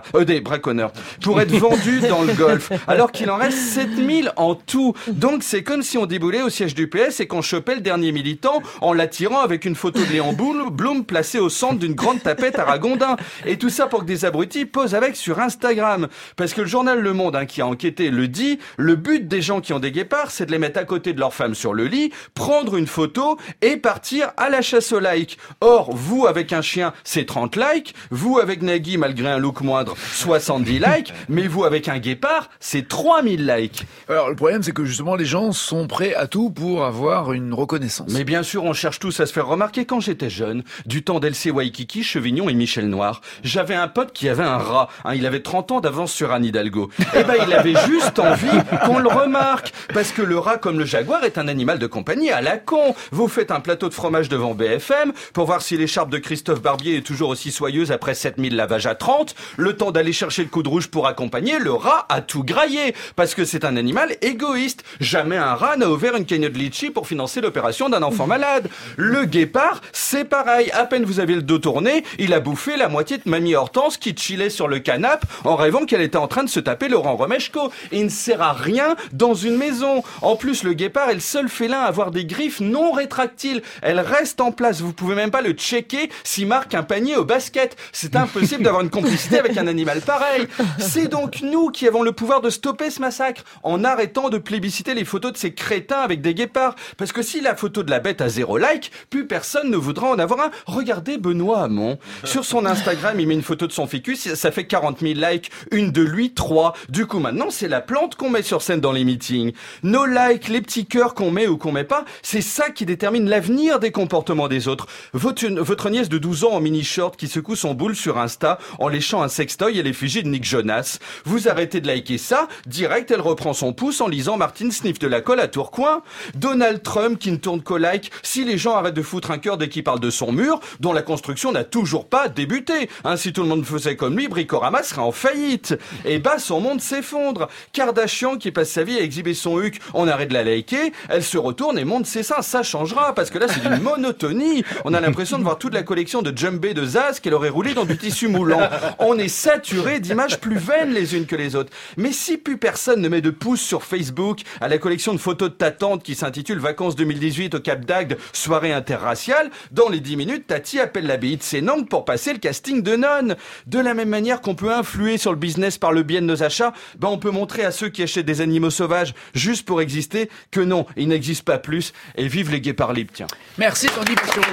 pour être vendus dans le Golfe, alors qu'il en reste 7000 en tout. Donc c'est comme si on déboulait au siège du PS et qu'on chopait le dernier militant en l'attirant avec une photo de Léon Blum placée au centre d'une grande tapette à Ragondin. Et tout ça pour que des abrutis posent avec sur Instagram. Parce que le journal Le Monde, qui a enquêté, le dit, le but des gens qui ont des guépards, c'est de les mettre à côté de leur femme sur le lit, prendre une photo et partir à la chasse aux likes. Or, vous avec un chien, c'est 30 likes, vous avec Nagui, malgré un look moindre, 70 likes, mais vous avec un guépard, c'est 3000 likes. Alors le problème, c'est que justement les gens sont prêts à tout pour avoir une reconnaissance. Mais bien sûr, on cherche tous à se faire remarquer. Quand j'étais jeune, du temps d'Elsie Waikiki, Chevignon et Michel Noir, j'avais un pote qui avait un rat. Il avait 30 ans d'avance sur Anne Hidalgo. Il avait juste envie qu'on le remarque. Parce que le rat, comme le jaguar, est un animal de compagnie à la con. Vous faites un plateau de fromage devant BFM pour voir si l'écharpe de Christophe Barbier est toujours aussi soyeuse après 7000 lavages à 30. Le temps d'aller chercher le coup de rouge pour accompagner, le rat a tout graillé. Parce que c'est un animal égoïste. Jamais un rat n'a ouvert une cagnotte litchi pour financer l'opération d'un enfant malade. Le guépard, c'est pareil. À peine vous avez le dos tourné, il a bouffé la moitié de Mamie Hortense qui chillait sur le canapé en rêvant qu'elle était en train de se taper Laurent Romeshko. Et il ne sert à rien dans une maison. En plus, le guépard est le seul félin à avoir des griffes non rétractiles. Elles restent en place. Vous pouvez même pas le checker s'il marque un panier au basket. C'est impossible d'avoir une complicité avec un animal pareil. C'est donc nous qui avons le pouvoir de stopper ce massacre en arrêtant de plébisciter les photos de ces crétins avec des guépards. Parce que si la photo de la bête a 0 like, plus personne ne voudra en avoir un. Regardez Benoît Hamon. Sur son Instagram, il met une photo de son ficus, ça fait 40 000 likes. Une de lui, 3. Du coup, maintenant, c'est la plante qu'on met sur scène dans les meetings. Nos likes, les petits cœurs qu'on met ou qu'on met pas, c'est ça qui détermine l'avenir des comportements des autres. Votre nièce de 12 ans en mini-short qui secoue son boule sur Insta en léchant un sextoy à l'effigie de Nick Jonas. Vous arrêtez de liker ça, direct, elle reprend son pouce en lisant Martine Sniff de la colle à Tourcoing. Donald Trump qui ne tourne qu'au like si les gens arrêtent de foutre un cœur dès qu'il parle de son mur, dont la construction n'a toujours pas débuté. Si tout le monde faisait comme lui, Bricorama serait en faillite. Et son monde s'effondre. Kardashian qui passe sa vie à exhiber son huc, on arrête de la liker, elle se retourne et monte ses seins. Ça changera, parce que là c'est d'une monotonie. On a l'impression de voir toute la collection de Jumbé de Zaz qu'elle aurait roulé dans du tissu moulant. On est saturé d'images plus vaines les unes que les autres. Mais si plus personne ne met de pouce sur Facebook à la collection de photos de ta tante qui s'intitule Vacances 2018 au Cap d'Agde, soirée interraciale, dans les 10 minutes, Tati appelle l'abbaye de Sénangue pour passer le casting de nonne. De la même manière qu'on peut influer sur le business par le biais de nos achats, on peut montrer à ceux qui achètent des animaux sauvages juste pour exister que non, ils n'existent pas plus et vive les guépards libres, tiens. Merci Tanguy Pachereau.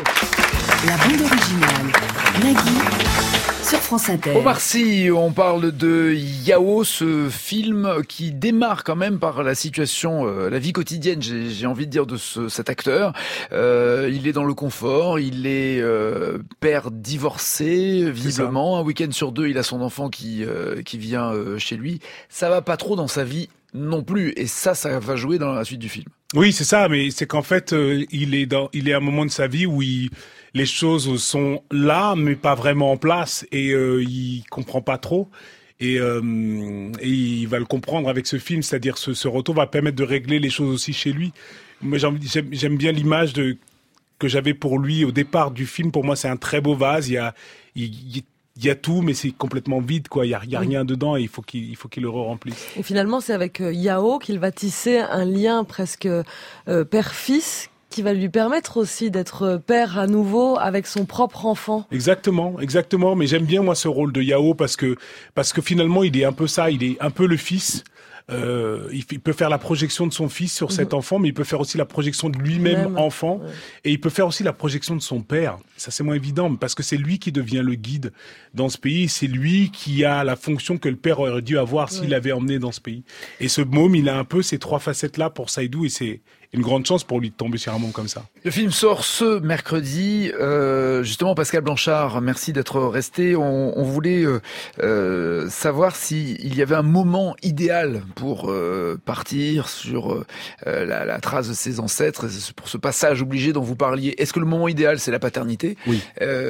La bande originale, Nagui, sur France Inter. Omar Sy, on parle de Yao, ce film qui démarre quand même par la situation, la vie quotidienne, j'ai envie de dire, de cet acteur. Il est dans le confort, il est père divorcé, visiblement. Un week-end sur 2, il a son enfant qui vient chez lui. Ça va pas trop dans sa vie non plus, et ça va jouer dans la suite du film. Oui, c'est ça, mais c'est qu'en fait, il est à un moment de sa vie où les choses sont là, mais pas vraiment en place, et il comprend pas trop. Et il va le comprendre avec ce film, c'est-à-dire ce retour va permettre de régler les choses aussi chez lui. Moi, j'aime bien l'image que j'avais pour lui au départ du film. Pour moi, c'est un très beau vase. Il y a tout, mais c'est complètement vide, quoi. Il y a rien dedans et il faut qu'il le remplisse. Et finalement, c'est avec Yao qu'il va tisser un lien presque père-fils qui va lui permettre aussi d'être père à nouveau avec son propre enfant. Exactement. Mais j'aime bien, moi, ce rôle de Yao parce que finalement, il est un peu ça. Il est un peu le fils. Il peut faire la projection de son fils sur cet enfant, mais il peut faire aussi la projection de lui-même enfant, et il peut faire aussi la projection de son père. Ça, c'est moins évident, parce que c'est lui qui devient le guide dans ce pays, c'est lui qui a la fonction que le père aurait dû avoir s'il l'avait emmené dans ce pays. Et ce môme, il a un peu ces 3 facettes-là pour Saïdou, et une grande chance pour lui de tomber sur un monde comme ça. Le film sort ce mercredi. Justement, Pascal Blanchard, merci d'être resté. On voulait savoir s'il y avait un moment idéal pour partir sur la trace de ses ancêtres, pour ce passage obligé dont vous parliez. Est-ce que le moment idéal, c'est la paternité ? Oui.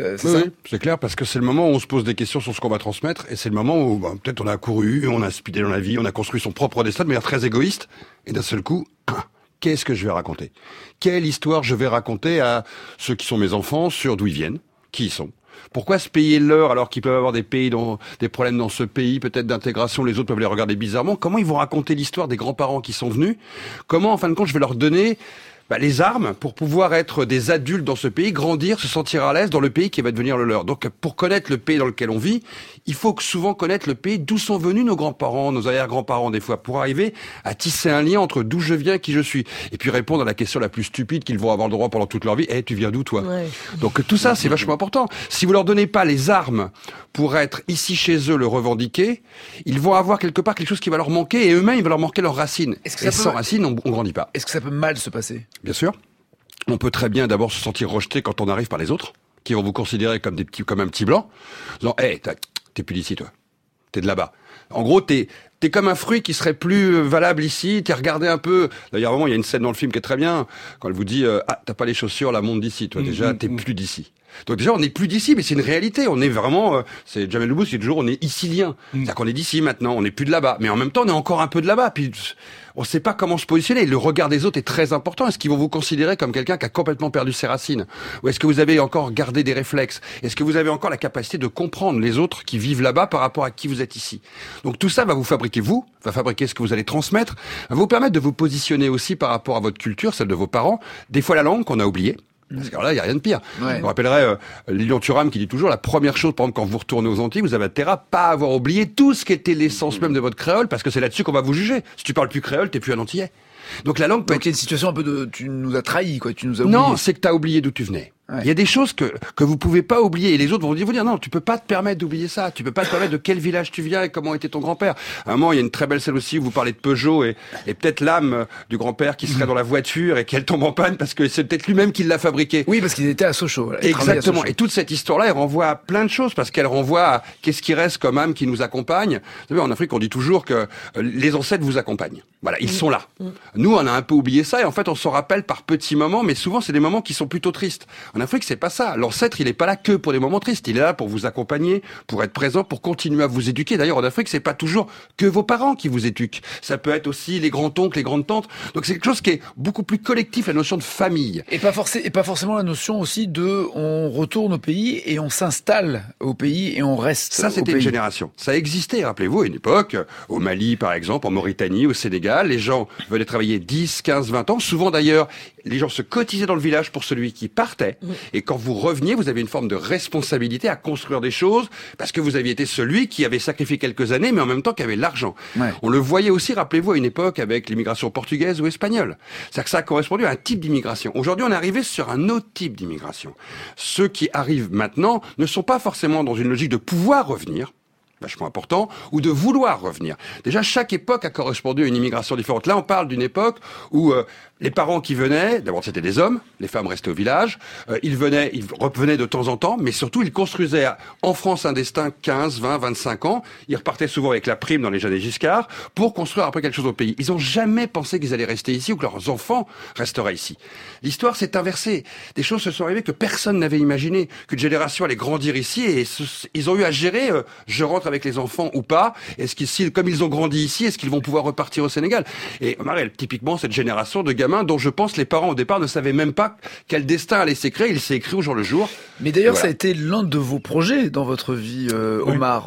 C'est clair, parce que c'est le moment où on se pose des questions sur ce qu'on va transmettre, et c'est le moment où peut-être on a couru, on a speedé dans la vie, on a construit son propre destin de manière très égoïste, et d'un seul coup... Qu'est-ce que je vais raconter ? Quelle histoire je vais raconter à ceux qui sont mes enfants sur d'où ils viennent, qui ils sont ? Pourquoi se payer leur alors qu'ils peuvent avoir des problèmes dans ce pays, peut-être d'intégration, les autres peuvent les regarder bizarrement ? Comment ils vont raconter l'histoire des grands-parents qui sont venus ? Comment, en fin de compte, je vais leur donner les armes pour pouvoir être des adultes dans ce pays, grandir, se sentir à l'aise dans le pays qui va devenir le leur. Donc, pour connaître le pays dans lequel on vit, il faut souvent connaître le pays d'où sont venus nos grands-parents, nos arrière-grands-parents, des fois, pour arriver à tisser un lien entre d'où je viens et qui je suis. Et puis répondre à la question la plus stupide qu'ils vont avoir le droit pendant toute leur vie. Tu viens d'où, toi ? Ouais. Donc, tout ça, c'est vachement important. Si vous leur donnez pas les armes pour être ici chez eux, le revendiquer, ils vont avoir quelque part quelque chose qui va leur manquer, et eux-mêmes, il va leur manquer leurs racines. Et sans racines, on grandit pas. Est-ce que ça peut mal se passer ? Bien sûr. On peut très bien d'abord se sentir rejeté quand on arrive par les autres, qui vont vous considérer comme un petit blanc. Disant, t'es plus d'ici, toi. T'es de là-bas. En gros, t'es comme un fruit qui serait plus valable ici. T'es regardé un peu. D'ailleurs, vraiment, il y a une scène dans le film qui est très bien. Quand elle vous dit, t'as pas les chaussures, la montre d'ici. Toi, déjà, t'es plus d'ici. Donc déjà, on n'est plus d'ici, mais c'est une réalité. On est vraiment, c'est Jamel Debbouze qui dit toujours, on est icilien. C'est-à-dire qu'on est d'ici maintenant, on n'est plus de là-bas. Mais en même temps, on est encore un peu de là-bas. Puis, on sait pas comment se positionner. Le regard des autres est très important. Est-ce qu'ils vont vous considérer comme quelqu'un qui a complètement perdu ses racines? Ou est-ce que vous avez encore gardé des réflexes? Est-ce que vous avez encore la capacité de comprendre les autres qui vivent là-bas par rapport à qui vous êtes ici? Donc tout ça va vous fabriquer va fabriquer ce que vous allez transmettre, va vous permettre de vous positionner aussi par rapport à votre culture, celle de vos parents. Des fois la langue qu'on a oubliée. Parce que là, il n'y a rien de pire. Ouais. Je me rappellerai Lilian Thuram qui dit toujours la première chose, par exemple, quand vous retournez aux Antilles, vous avez intérêt à pas avoir oublié tout ce qui était l'essence même de votre créole, parce que c'est là-dessus qu'on va vous juger. Si tu parles plus créole, t'es plus un Antillais. Donc la langue peut être... une situation un peu de... Tu nous as trahis, quoi. Tu nous as oublié. Non, c'est que t'as oublié d'où tu venais. Ouais. Il y a des choses que vous pouvez pas oublier, et les autres vont vous dire non, tu peux pas te permettre d'oublier ça, tu peux pas te permettre de quel village tu viens et comment était ton grand-père. À un moment, il y a une très belle scène aussi où vous parlez de Peugeot et peut-être l'âme du grand-père qui serait dans la voiture et qu'elle tombe en panne parce que c'est peut-être lui-même qui l'a fabriqué. Oui, parce qu'il était à Sochaux. Voilà. Exactement. À Sochaux. Et toute cette histoire-là, elle renvoie à plein de choses parce qu'elle renvoie à qu'est-ce qui reste comme âme qui nous accompagne. Vous savez, en Afrique, on dit toujours que les ancêtres vous accompagnent. Voilà, ils sont là. Nous, on a un peu oublié ça et en fait, on s'en rappelle par petits moments, mais souvent, c'est des moments qui sont plutôt tristes. En Afrique, c'est pas ça. L'ancêtre, il est pas là que pour des moments tristes. Il est là pour vous accompagner, pour être présent, pour continuer à vous éduquer. D'ailleurs, en Afrique, c'est pas toujours que vos parents qui vous éduquent. Ça peut être aussi les grands-oncles, les grandes-tantes. Donc, c'est quelque chose qui est beaucoup plus collectif, la notion de famille. Et pas forcément la notion aussi de on retourne au pays et on s'installe au pays et on reste au pays. Ça, c'était une génération. Ça existait, rappelez-vous, à une époque, au Mali, par exemple, en Mauritanie, au Sénégal, les gens venaient travailler 10, 15, 20 ans. Souvent, d'ailleurs, les gens se cotisaient dans le village pour celui qui partait. Et quand vous reveniez, vous avez une forme de responsabilité à construire des choses parce que vous aviez été celui qui avait sacrifié quelques années, mais en même temps qui avait l'argent. Ouais. On le voyait aussi, rappelez-vous, à une époque avec l'immigration portugaise ou espagnole. C'est-à-dire que ça a correspondu à un type d'immigration. Aujourd'hui, on est arrivé sur un autre type d'immigration. Ceux qui arrivent maintenant ne sont pas forcément dans une logique de pouvoir revenir, vachement important, ou de vouloir revenir. Déjà, chaque époque a correspondu à une immigration différente. Là, on parle d'une époque où les parents qui venaient, d'abord c'était des hommes, les femmes restaient au village, ils revenaient de temps en temps, mais surtout ils construisaient en France un destin 15, 20, 25 ans, ils repartaient souvent avec la prime dans les années Giscard, pour construire après quelque chose au pays. Ils n'ont jamais pensé qu'ils allaient rester ici ou que leurs enfants resteraient ici. L'histoire s'est inversée. Des choses se sont arrivées que personne n'avait imaginé, qu'une génération allait grandir ici, et ils ont eu à gérer, je rentre avec les enfants ou pas, comme ils ont grandi ici, est-ce qu'ils vont pouvoir repartir au Sénégal? Et Marielle, typiquement cette génération de gamins dont je pense les parents au départ ne savaient même pas quel destin allait s'écrire, il s'est écrit au jour le jour. Mais d'ailleurs, voilà. Ça a été l'un de vos projets dans votre vie, Omar,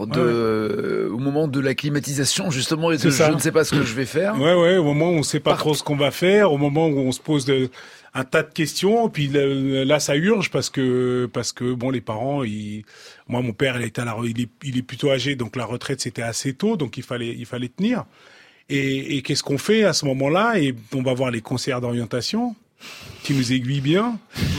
au moment de la climatisation, justement, et de je ne sais pas ce que je vais faire. Ouais, au moment où on ne sait pas trop ce qu'on va faire, au moment où on se pose un tas de questions, puis là ça urge parce que bon, les parents, moi mon père il est plutôt âgé, donc la retraite c'était assez tôt, donc il fallait tenir. Et qu'est-ce qu'on fait à ce moment-là? Et on va voir les conseillers d'orientation qui nous aiguillent bien.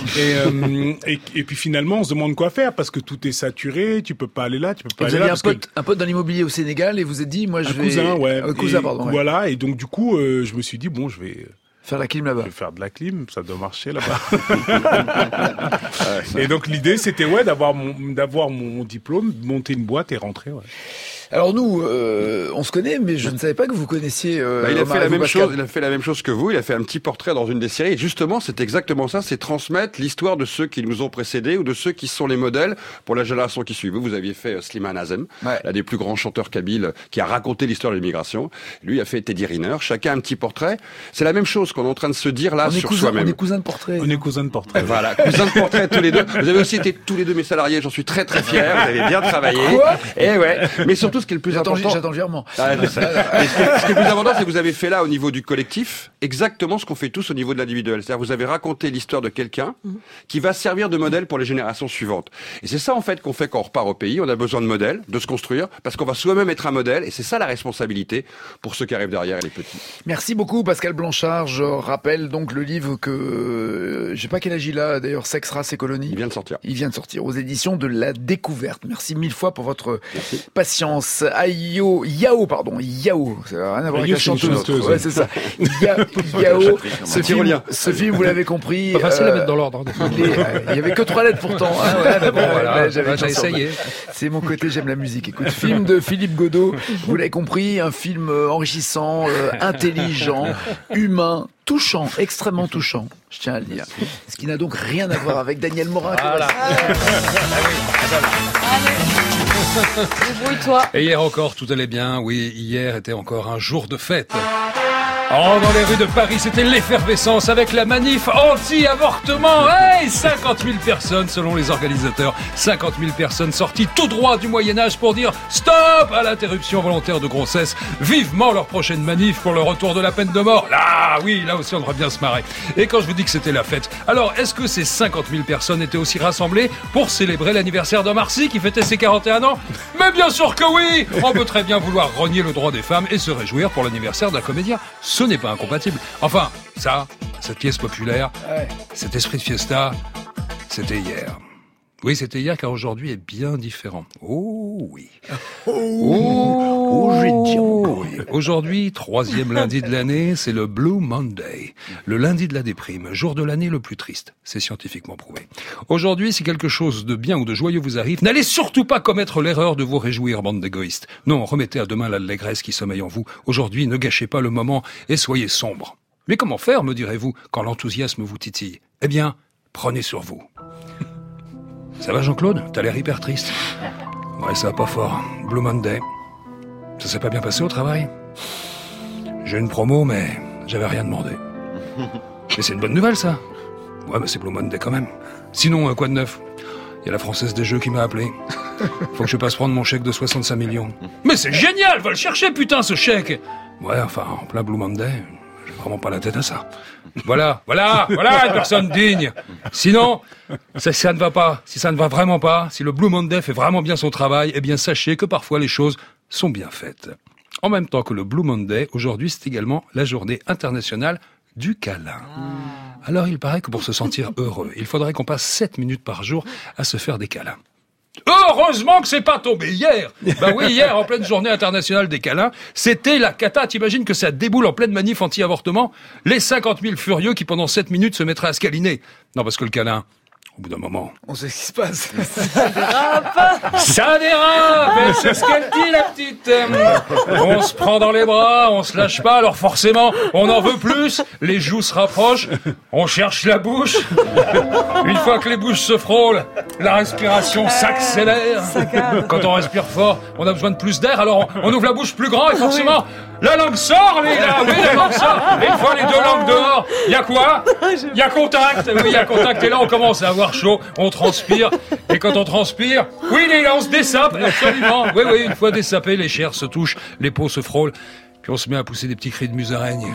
Et puis finalement on se demande quoi faire parce que tout est saturé, tu peux pas aller là, tu peux pas aller là. Vous avez un pote dans l'immobilier au Sénégal et vous êtes dit moi je vais cousin, pardon. Voilà, et donc du coup je me suis dit bon, je vais Faire la clim là-bas. Je vais faire de la clim, ça doit marcher là-bas. Et donc l'idée c'était d'avoir mon diplôme, monter une boîte et rentrer. Ouais. Alors nous, on se connaît, mais je ne savais pas que vous connaissiez. Il a fait la même chose. Il a fait la même chose que vous. Il a fait un petit portrait dans une des séries. Et justement, c'est exactement ça. C'est transmettre l'histoire de ceux qui nous ont précédés ou de ceux qui sont les modèles pour la génération qui suit. Vous aviez fait Slimane Azem, l'un des plus grands chanteurs kabyles qui a raconté l'histoire de l'immigration. Lui a fait Teddy Riner. Chacun un petit portrait. C'est la même chose qu'on est en train de se dire là sur soi-même. On est cousins de portrait. On est cousins de portrait. Voilà, cousins de portrait tous les deux. Vous avez aussi été tous les deux mes salariés. J'en suis très très fier. Vous avez bien travaillé. Quoi ? Et ouais. Mais surtout, ce qui est le plus important. J'attends le virement. Ce qui est le plus important, c'est que vous avez fait là, au niveau du collectif, exactement ce qu'on fait tous au niveau de l'individuel. C'est-à-dire, vous avez raconté l'histoire de quelqu'un qui va servir de modèle pour les générations suivantes. Et c'est ça, en fait, qu'on fait quand on repart au pays. On a besoin de modèles, de se construire, parce qu'on va soi-même être un modèle. Et c'est ça la responsabilité pour ceux qui arrivent derrière, les petits. Merci beaucoup, Pascal Blanchard. Je rappelle donc le livre que, je sais pas quel âge il a, d'ailleurs, Sexe, Race et Colonie. Il vient de sortir. Il vient de sortir aux éditions de La Découverte. Merci mille fois pour votre patience. Yao, ça n'a rien à voir avec la chanteuse. Ouais, c'est ça. Yao, ce film, vous l'avez compris. Pas facile à mettre dans l'ordre. Il y avait que 3 lettres pourtant. Ah ouais, bon, voilà, j'ai essayé. C'est mon côté, j'aime la musique. Écoute, film de Philippe Godot, vous l'avez compris, un film enrichissant, intelligent, humain, touchant, extrêmement touchant, je tiens à le dire. Ce qui n'a donc rien à voir avec Daniel Morin. Voilà. Débrouille-toi. Et hier encore, tout allait bien. Oui, hier était encore un jour de fête. Oh, dans les rues de Paris, c'était l'effervescence avec la manif anti-avortement. Hey, 50 000 personnes selon les organisateurs. 50 000 personnes sorties tout droit du Moyen-Âge pour dire stop à l'interruption volontaire de grossesse. Vivement leur prochaine manif pour le retour de la peine de mort. Là, oui, là aussi on devrait bien se marrer. Et quand je vous dis que c'était la fête, alors est-ce que ces 50 000 personnes étaient aussi rassemblées pour célébrer l'anniversaire d'Omar Sy qui fêtait ses 41 ans? Mais bien sûr que oui. On peut très bien vouloir renier le droit des femmes et se réjouir pour l'anniversaire d'un comédien. Ce n'est pas incompatible. Enfin, ça, cette pièce populaire, cet esprit de fiesta, c'était hier. Oui, c'était hier, car aujourd'hui est bien différent. Oh oui. Je vais te dire. Oui. Aujourd'hui, 3e lundi de l'année, c'est le Blue Monday. Le lundi de la déprime, jour de l'année le plus triste. C'est scientifiquement prouvé. Aujourd'hui, si quelque chose de bien ou de joyeux vous arrive, n'allez surtout pas commettre l'erreur de vous réjouir, bande d'égoïstes. Non, remettez à demain l'allégresse qui sommeille en vous. Aujourd'hui, ne gâchez pas le moment et soyez sombre. Mais comment faire, me direz-vous, quand l'enthousiasme vous titille? Eh bien, prenez sur vous. Ça va, Jean-Claude? T'as l'air hyper triste. Ouais, ça va pas fort. Blue Monday. Ça s'est pas bien passé au travail? J'ai une promo, mais j'avais rien demandé. Mais c'est une bonne nouvelle, ça. Ouais, mais c'est Blue Monday quand même. Sinon, quoi de neuf? Il y a la Française des Jeux qui m'a appelé. Faut que je passe prendre mon chèque de 65 millions. Mais c'est génial! Va le chercher, putain, ce chèque! Ouais, enfin, en plein Blue Monday, j'ai vraiment pas la tête à ça. Voilà, une personne digne. Sinon, ça ne va pas. Si ça ne va vraiment pas, si le Blue Monday fait vraiment bien son travail, eh bien sachez que parfois les choses sont bien faites. En même temps que le Blue Monday, aujourd'hui c'est également la journée internationale du câlin. Alors il paraît que pour se sentir heureux, il faudrait qu'on passe 7 minutes par jour à se faire des câlins. Heureusement que c'est pas tombé hier. Bah oui, hier, en pleine journée internationale des câlins, c'était la cata. T'imagines que ça déboule en pleine manif anti-avortement? Les 50 000 furieux qui pendant 7 minutes se mettraient à se câliner. Non, parce que le câlin, au bout d'un moment... On sait ce qui se passe. Ça dérape. C'est ce qu'elle dit, la petite. On se prend dans les bras, on se lâche pas, alors forcément, on en veut plus. Les joues se rapprochent, on cherche la bouche. Une fois que les bouches se frôlent, la respiration s'accélère. Quand on respire fort, on a besoin de plus d'air, alors on ouvre la bouche plus grand et forcément, la langue sort, les gars. Oui, la langue sort. Et une fois les deux langues dehors, il y a quoi? Il y a contact. Oui, il y a contact. Et là, on commence à avoir chaud, on transpire. Et quand on transpire, oui, les gars, on se dessape, absolument. Oui, une fois dessapé, les chairs se touchent, les peaux se frôlent. Puis on se met à pousser des petits cris de musaraigne.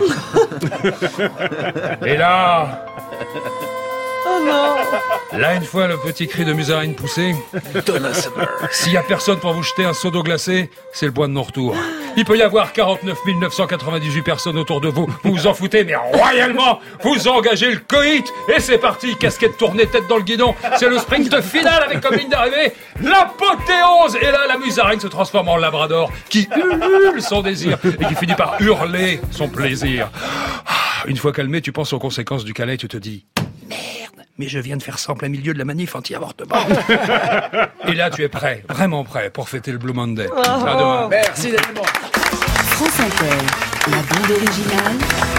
Et là... Oh non! Là, une fois le petit cri de musaraigne poussé, s'il y a personne pour vous jeter un seau d'eau glacée, c'est le point de non-retour. Il peut y avoir 49 998 personnes autour de vous. Vous vous en foutez, mais royalement, vous engagez le coït. Et c'est parti, casquette tournée, tête dans le guidon. C'est le sprint final avec comme ligne d'arrivée l'apothéose. Et là, la musaraigne se transforme en labrador qui ulule son désir et qui finit par hurler son plaisir. Une fois calmé, tu penses aux conséquences du câlin et tu te dis « Merde, mais je viens de faire ça en plein milieu de la manif anti-avortement. » Et là, tu es prêt, vraiment prêt, pour fêter le Blue Monday. À demain. Merci Daniel. France Inter, la bande originale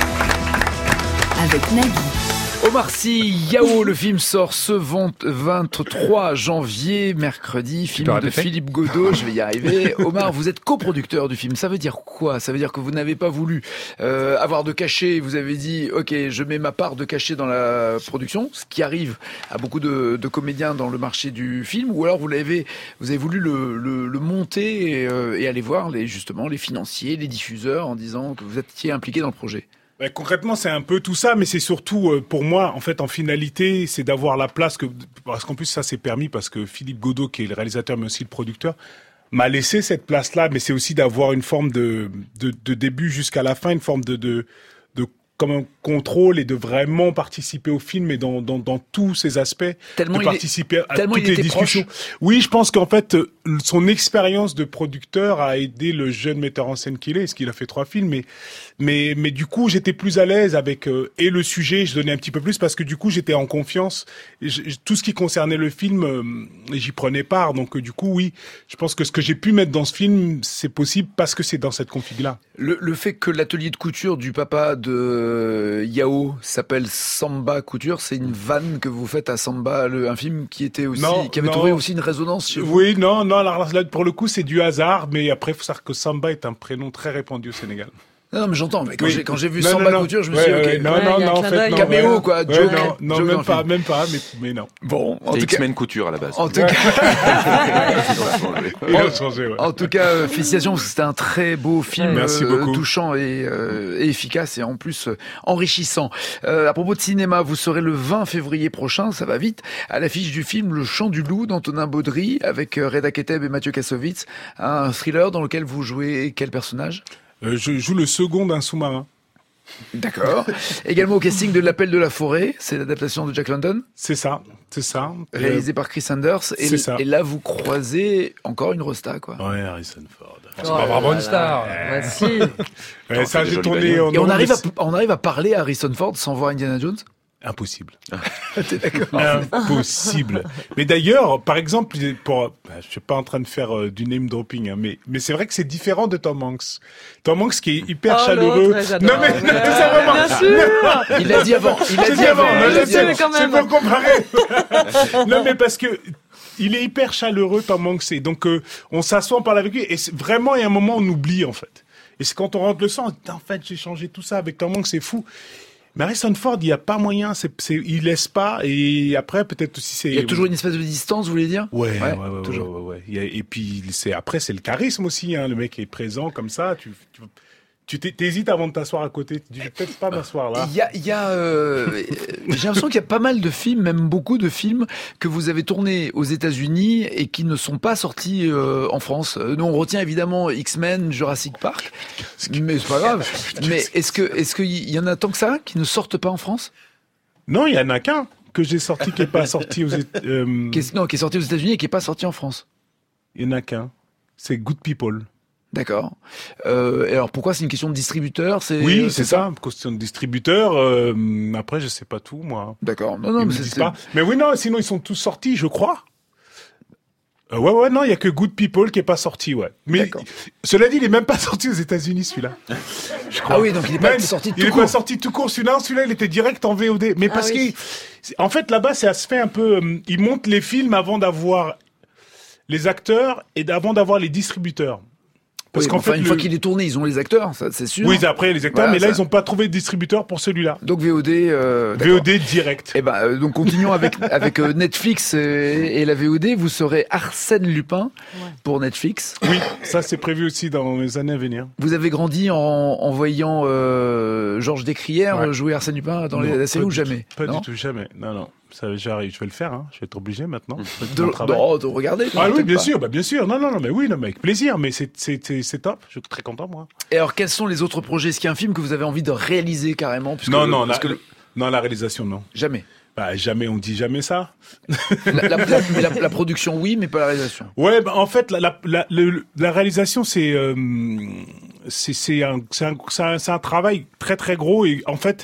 avec Nagui. Omar Sy, Yao, le film sort ce 23 janvier, mercredi, film de Philippe Godot, je vais y arriver. Omar, vous êtes coproducteur du film, ça veut dire quoi? Ça veut dire que vous n'avez pas voulu avoir de cachet, vous avez dit, ok, je mets ma part de cachet dans la production, ce qui arrive à beaucoup de comédiens dans le marché du film, ou alors vous avez voulu le monter et aller voir justement les financiers, les diffuseurs, en disant que vous étiez impliqué dans le projet. Concrètement, c'est un peu tout ça, mais c'est surtout, pour moi, en fait, en finalité, c'est d'avoir la place parce qu'en plus, ça s'est permis parce que Philippe Godot, qui est le réalisateur, mais aussi le producteur, m'a laissé cette place-là, mais c'est aussi d'avoir une forme de début jusqu'à la fin, une forme de comme un contrôle et de vraiment participer au film et dans tous ses aspects, de participer à toutes les discussions. Proche. Oui, je pense qu'en fait, son expérience de producteur a aidé le jeune metteur en scène qu'il est, parce qu'il a fait 3 films, mais du coup, j'étais plus à l'aise avec et le sujet, je donnais un petit peu plus parce que du coup, j'étais en confiance. Tout ce qui concernait le film, j'y prenais part. Donc du coup, oui, je pense que ce que j'ai pu mettre dans ce film, c'est possible parce que c'est dans cette config-là. Le fait que l'atelier de couture du papa de Yao s'appelle Samba Couture, c'est une vanne que vous faites à Samba, un film qui était aussi, qui avait trouvé aussi une résonance chez vous. Oui, non, alors là, pour le coup, c'est du hasard, mais après, il faut savoir que Samba est un prénom très répandu au Sénégal. Non, mais j'entends, mais quand j'ai vu Samba Couture, je me suis dit, ok. Non, en fait, non. Caméo, quoi, joke. Non, même pas, mais non. Bon, en tout cas. X-Men Couture à la base. En tout cas, félicitations, parce que c'était un très beau film, touchant et efficace et en plus enrichissant. À propos de cinéma, vous serez le 20 février prochain, ça va vite, à l'affiche du film Le Chant du Loup d'Antonin Baudry avec Reda Keteb et Mathieu Kassovitz, un thriller dans lequel vous jouez quel personnage? Je joue le second d'un sous-marin. D'accord. Également au casting de L'Appel de la Forêt, c'est l'adaptation de Jack London. C'est ça. Réalisé par Chris Sanders. Et là, vous croisez encore une rosta, quoi. Ouais, Harrison Ford. C'est pas vraiment une star. Si. Ça, j'ai tourné. Et on arrive à parler à Harrison Ford sans voir Indiana Jones? Impossible. T'es d'accord? Impossible. Mais d'ailleurs, par exemple, je suis pas en train de faire du name dropping, hein, mais c'est vrai que c'est différent de Tom Hanks. Tom Hanks qui est hyper chaleureux. Non mais tout ça vraiment. Bien sûr. Il l'a dit avant. C'est pour comparer. Non mais parce que il est hyper chaleureux, Tom Hanks, et donc on s'assoit, on parle avec lui, et vraiment il y a un moment on oublie en fait. Et c'est quand on rentre le sang, on dit, en fait j'ai changé tout ça avec Tom Hanks, c'est fou. Mais Harrison Ford, il n'y a pas moyen, il laisse pas, et après, peut-être aussi c'est... Il y a toujours une espèce de distance, vous voulez dire? Ouais, toujours. Et puis, après, c'est le charisme aussi, hein, le mec est présent comme ça, tu t'hésites avant de t'asseoir à côté, tu dis, je vais peut-être pas m'asseoir là. J'ai l'impression qu'il y a pas mal de films, même beaucoup de films, que vous avez tournés aux États-Unis et qui ne sont pas sortis en France. Nous, on retient évidemment X-Men, Jurassic Park, mais c'est pas grave. Mais est-ce qu'il y en a tant que ça qui ne sortent pas en France? Non, il y en a qu'un que j'ai sorti qui est pas sorti aux États-Unis. Qui est sorti aux États-Unis et qui est pas sorti en France. Il y en a qu'un. C'est Good People. D'accord. Alors pourquoi c'est une question de distributeur? Oui, c'est ça, une question de distributeur. Après, je sais pas tout, moi. D'accord. Non, mais c'est pas. Mais oui, non, sinon ils sont tous sortis, je crois. Ouais, non, il y a que Good People qui est pas sorti, ouais. Mais cela dit, il est même pas sorti aux États-Unis, celui-là. Je crois. Ah oui, donc il est pas sorti tout court. Il est pas sorti tout court. Celui-là, il était direct en VOD. Mais parce en fait, là-bas, ça se fait un peu. Ils montent les films avant d'avoir les acteurs et avant d'avoir les distributeurs. Parce qu'en fait, une fois qu'il est tourné, ils ont les acteurs, ça, c'est sûr. Oui, après les acteurs, voilà, mais là, ils n'ont pas trouvé de distributeur pour celui-là. Donc VOD. VOD direct. Et donc continuons avec Netflix et la VOD. Vous serez Arsène Lupin pour Netflix. Oui, ça c'est prévu aussi dans les années à venir. Vous avez grandi en voyant Georges Descrières jouer Arsène Lupin dans la série ou jamais? Pas du tout, jamais. Non. Ça, j'arrive, je vais le faire, hein. Je vais être obligé maintenant. De regarder. Ah oui, bien sûr, bien sûr. Non, mais oui, mais avec plaisir, mais c'est top. Je suis très content, moi. Et alors, quels sont les autres projets? Est-ce qu'il y a un film que vous avez envie de réaliser carrément? Non, la réalisation, non. Jamais. Bah, jamais, on dit jamais ça. La production, oui, mais pas la réalisation. Ouais, bah, en fait, la réalisation, c'est un travail très très gros et en fait,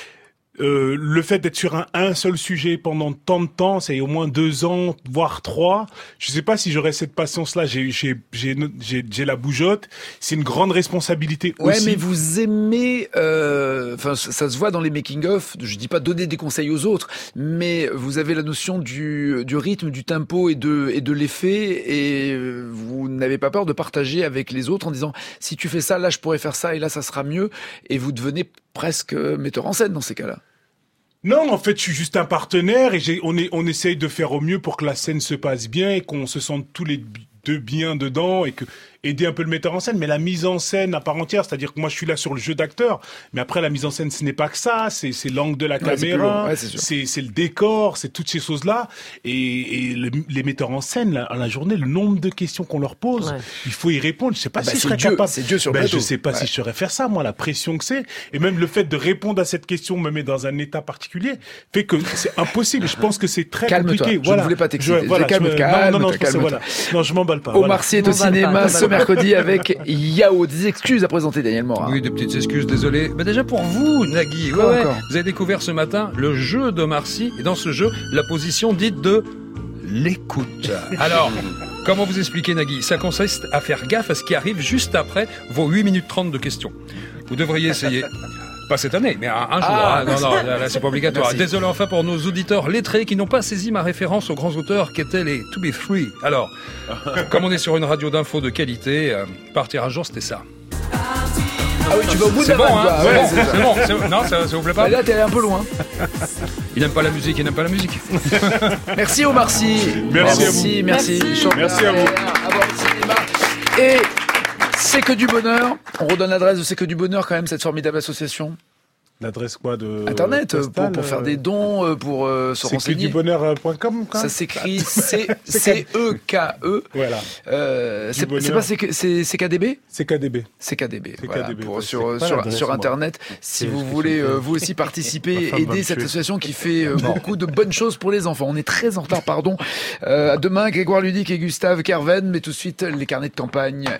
le fait d'être sur un seul sujet pendant tant de temps, c'est au moins 2 ans, voire 3. Je sais pas si j'aurais cette patience-là. J'ai la bougeotte. C'est une grande responsabilité aussi. Ouais, mais vous aimez, enfin, ça se voit dans les making-of. Je dis pas donner des conseils aux autres, mais vous avez la notion du rythme, du tempo et de l'effet, et vous n'avez pas peur de partager avec les autres en disant si tu fais ça, là je pourrais faire ça, et là ça sera mieux, et vous devenez presque metteur en scène dans ces cas-là. Non, en fait, je suis juste un partenaire et on essaye de faire au mieux pour que la scène se passe bien et qu'on se sente tous les deux bien dedans et que aider un peu le metteur en scène, mais la mise en scène à part entière, c'est-à-dire que moi je suis là sur le jeu d'acteur, mais après la mise en scène ce n'est pas que ça, c'est l'angle de la caméra, c'est le décor, c'est toutes ces choses-là, et les metteurs en scène à la journée, le nombre de questions qu'on leur pose, il faut y répondre. Je sais pas si je serais capable. C'est Dieu sur le plateau. Je sais pas si je saurais faire ça, moi, la pression que c'est, et même le fait de répondre à cette question me met dans un état particulier, fait que c'est impossible. Je pense que c'est très compliqué. Je ne voulais pas t'exciter. Calme. Non, je m'emballe pas. Omar Sy est au cinéma ce mercredi avec Yao. Des excuses à présenter, Daniel Morin. Oui, des petites excuses, désolé. Mais déjà pour vous, Nagui, vous avez découvert ce matin le jeu d'Omar Sy, et dans ce jeu, la position dite de l'écoute. Alors, comment vous expliquer, Nagui? Ça consiste à faire gaffe à ce qui arrive juste après vos 8 minutes 30 de questions. Vous devriez essayer. Pas cette année, mais un jour. Non, là, c'est pas obligatoire. Merci. Désolé enfin pour nos auditeurs lettrés qui n'ont pas saisi ma référence aux grands auteurs qu'étaient les To Be Free. Alors, comme on est sur une radio d'info de qualité, partir un jour, c'était ça. Ah oui, tu vas au bout de la vanne, hein. C'est bon. Non, ça vous plaît pas? Là, t'es allé un peu loin. Il n'aime pas la musique, Merci Omar Sy. Merci à vous. Merci à vous. Et C'est que du bonheur. On redonne l'adresse de C'est que du bonheur quand même, cette formidable association. L'adresse quoi de Internet pour faire des dons, pour se renseigner. C'est que du bonheur.com. Ça s'écrit C-E-K-E. Voilà. C'est pas CKDB. CKDB. CKDB. Voilà, sur Internet. Si vous voulez vous aussi participer, aider cette association qui fait beaucoup de bonnes choses pour les enfants. On est très en retard, pardon. À demain, Grégoire Ludic et Gustave Kerven, mais tout de suite les carnets de campagne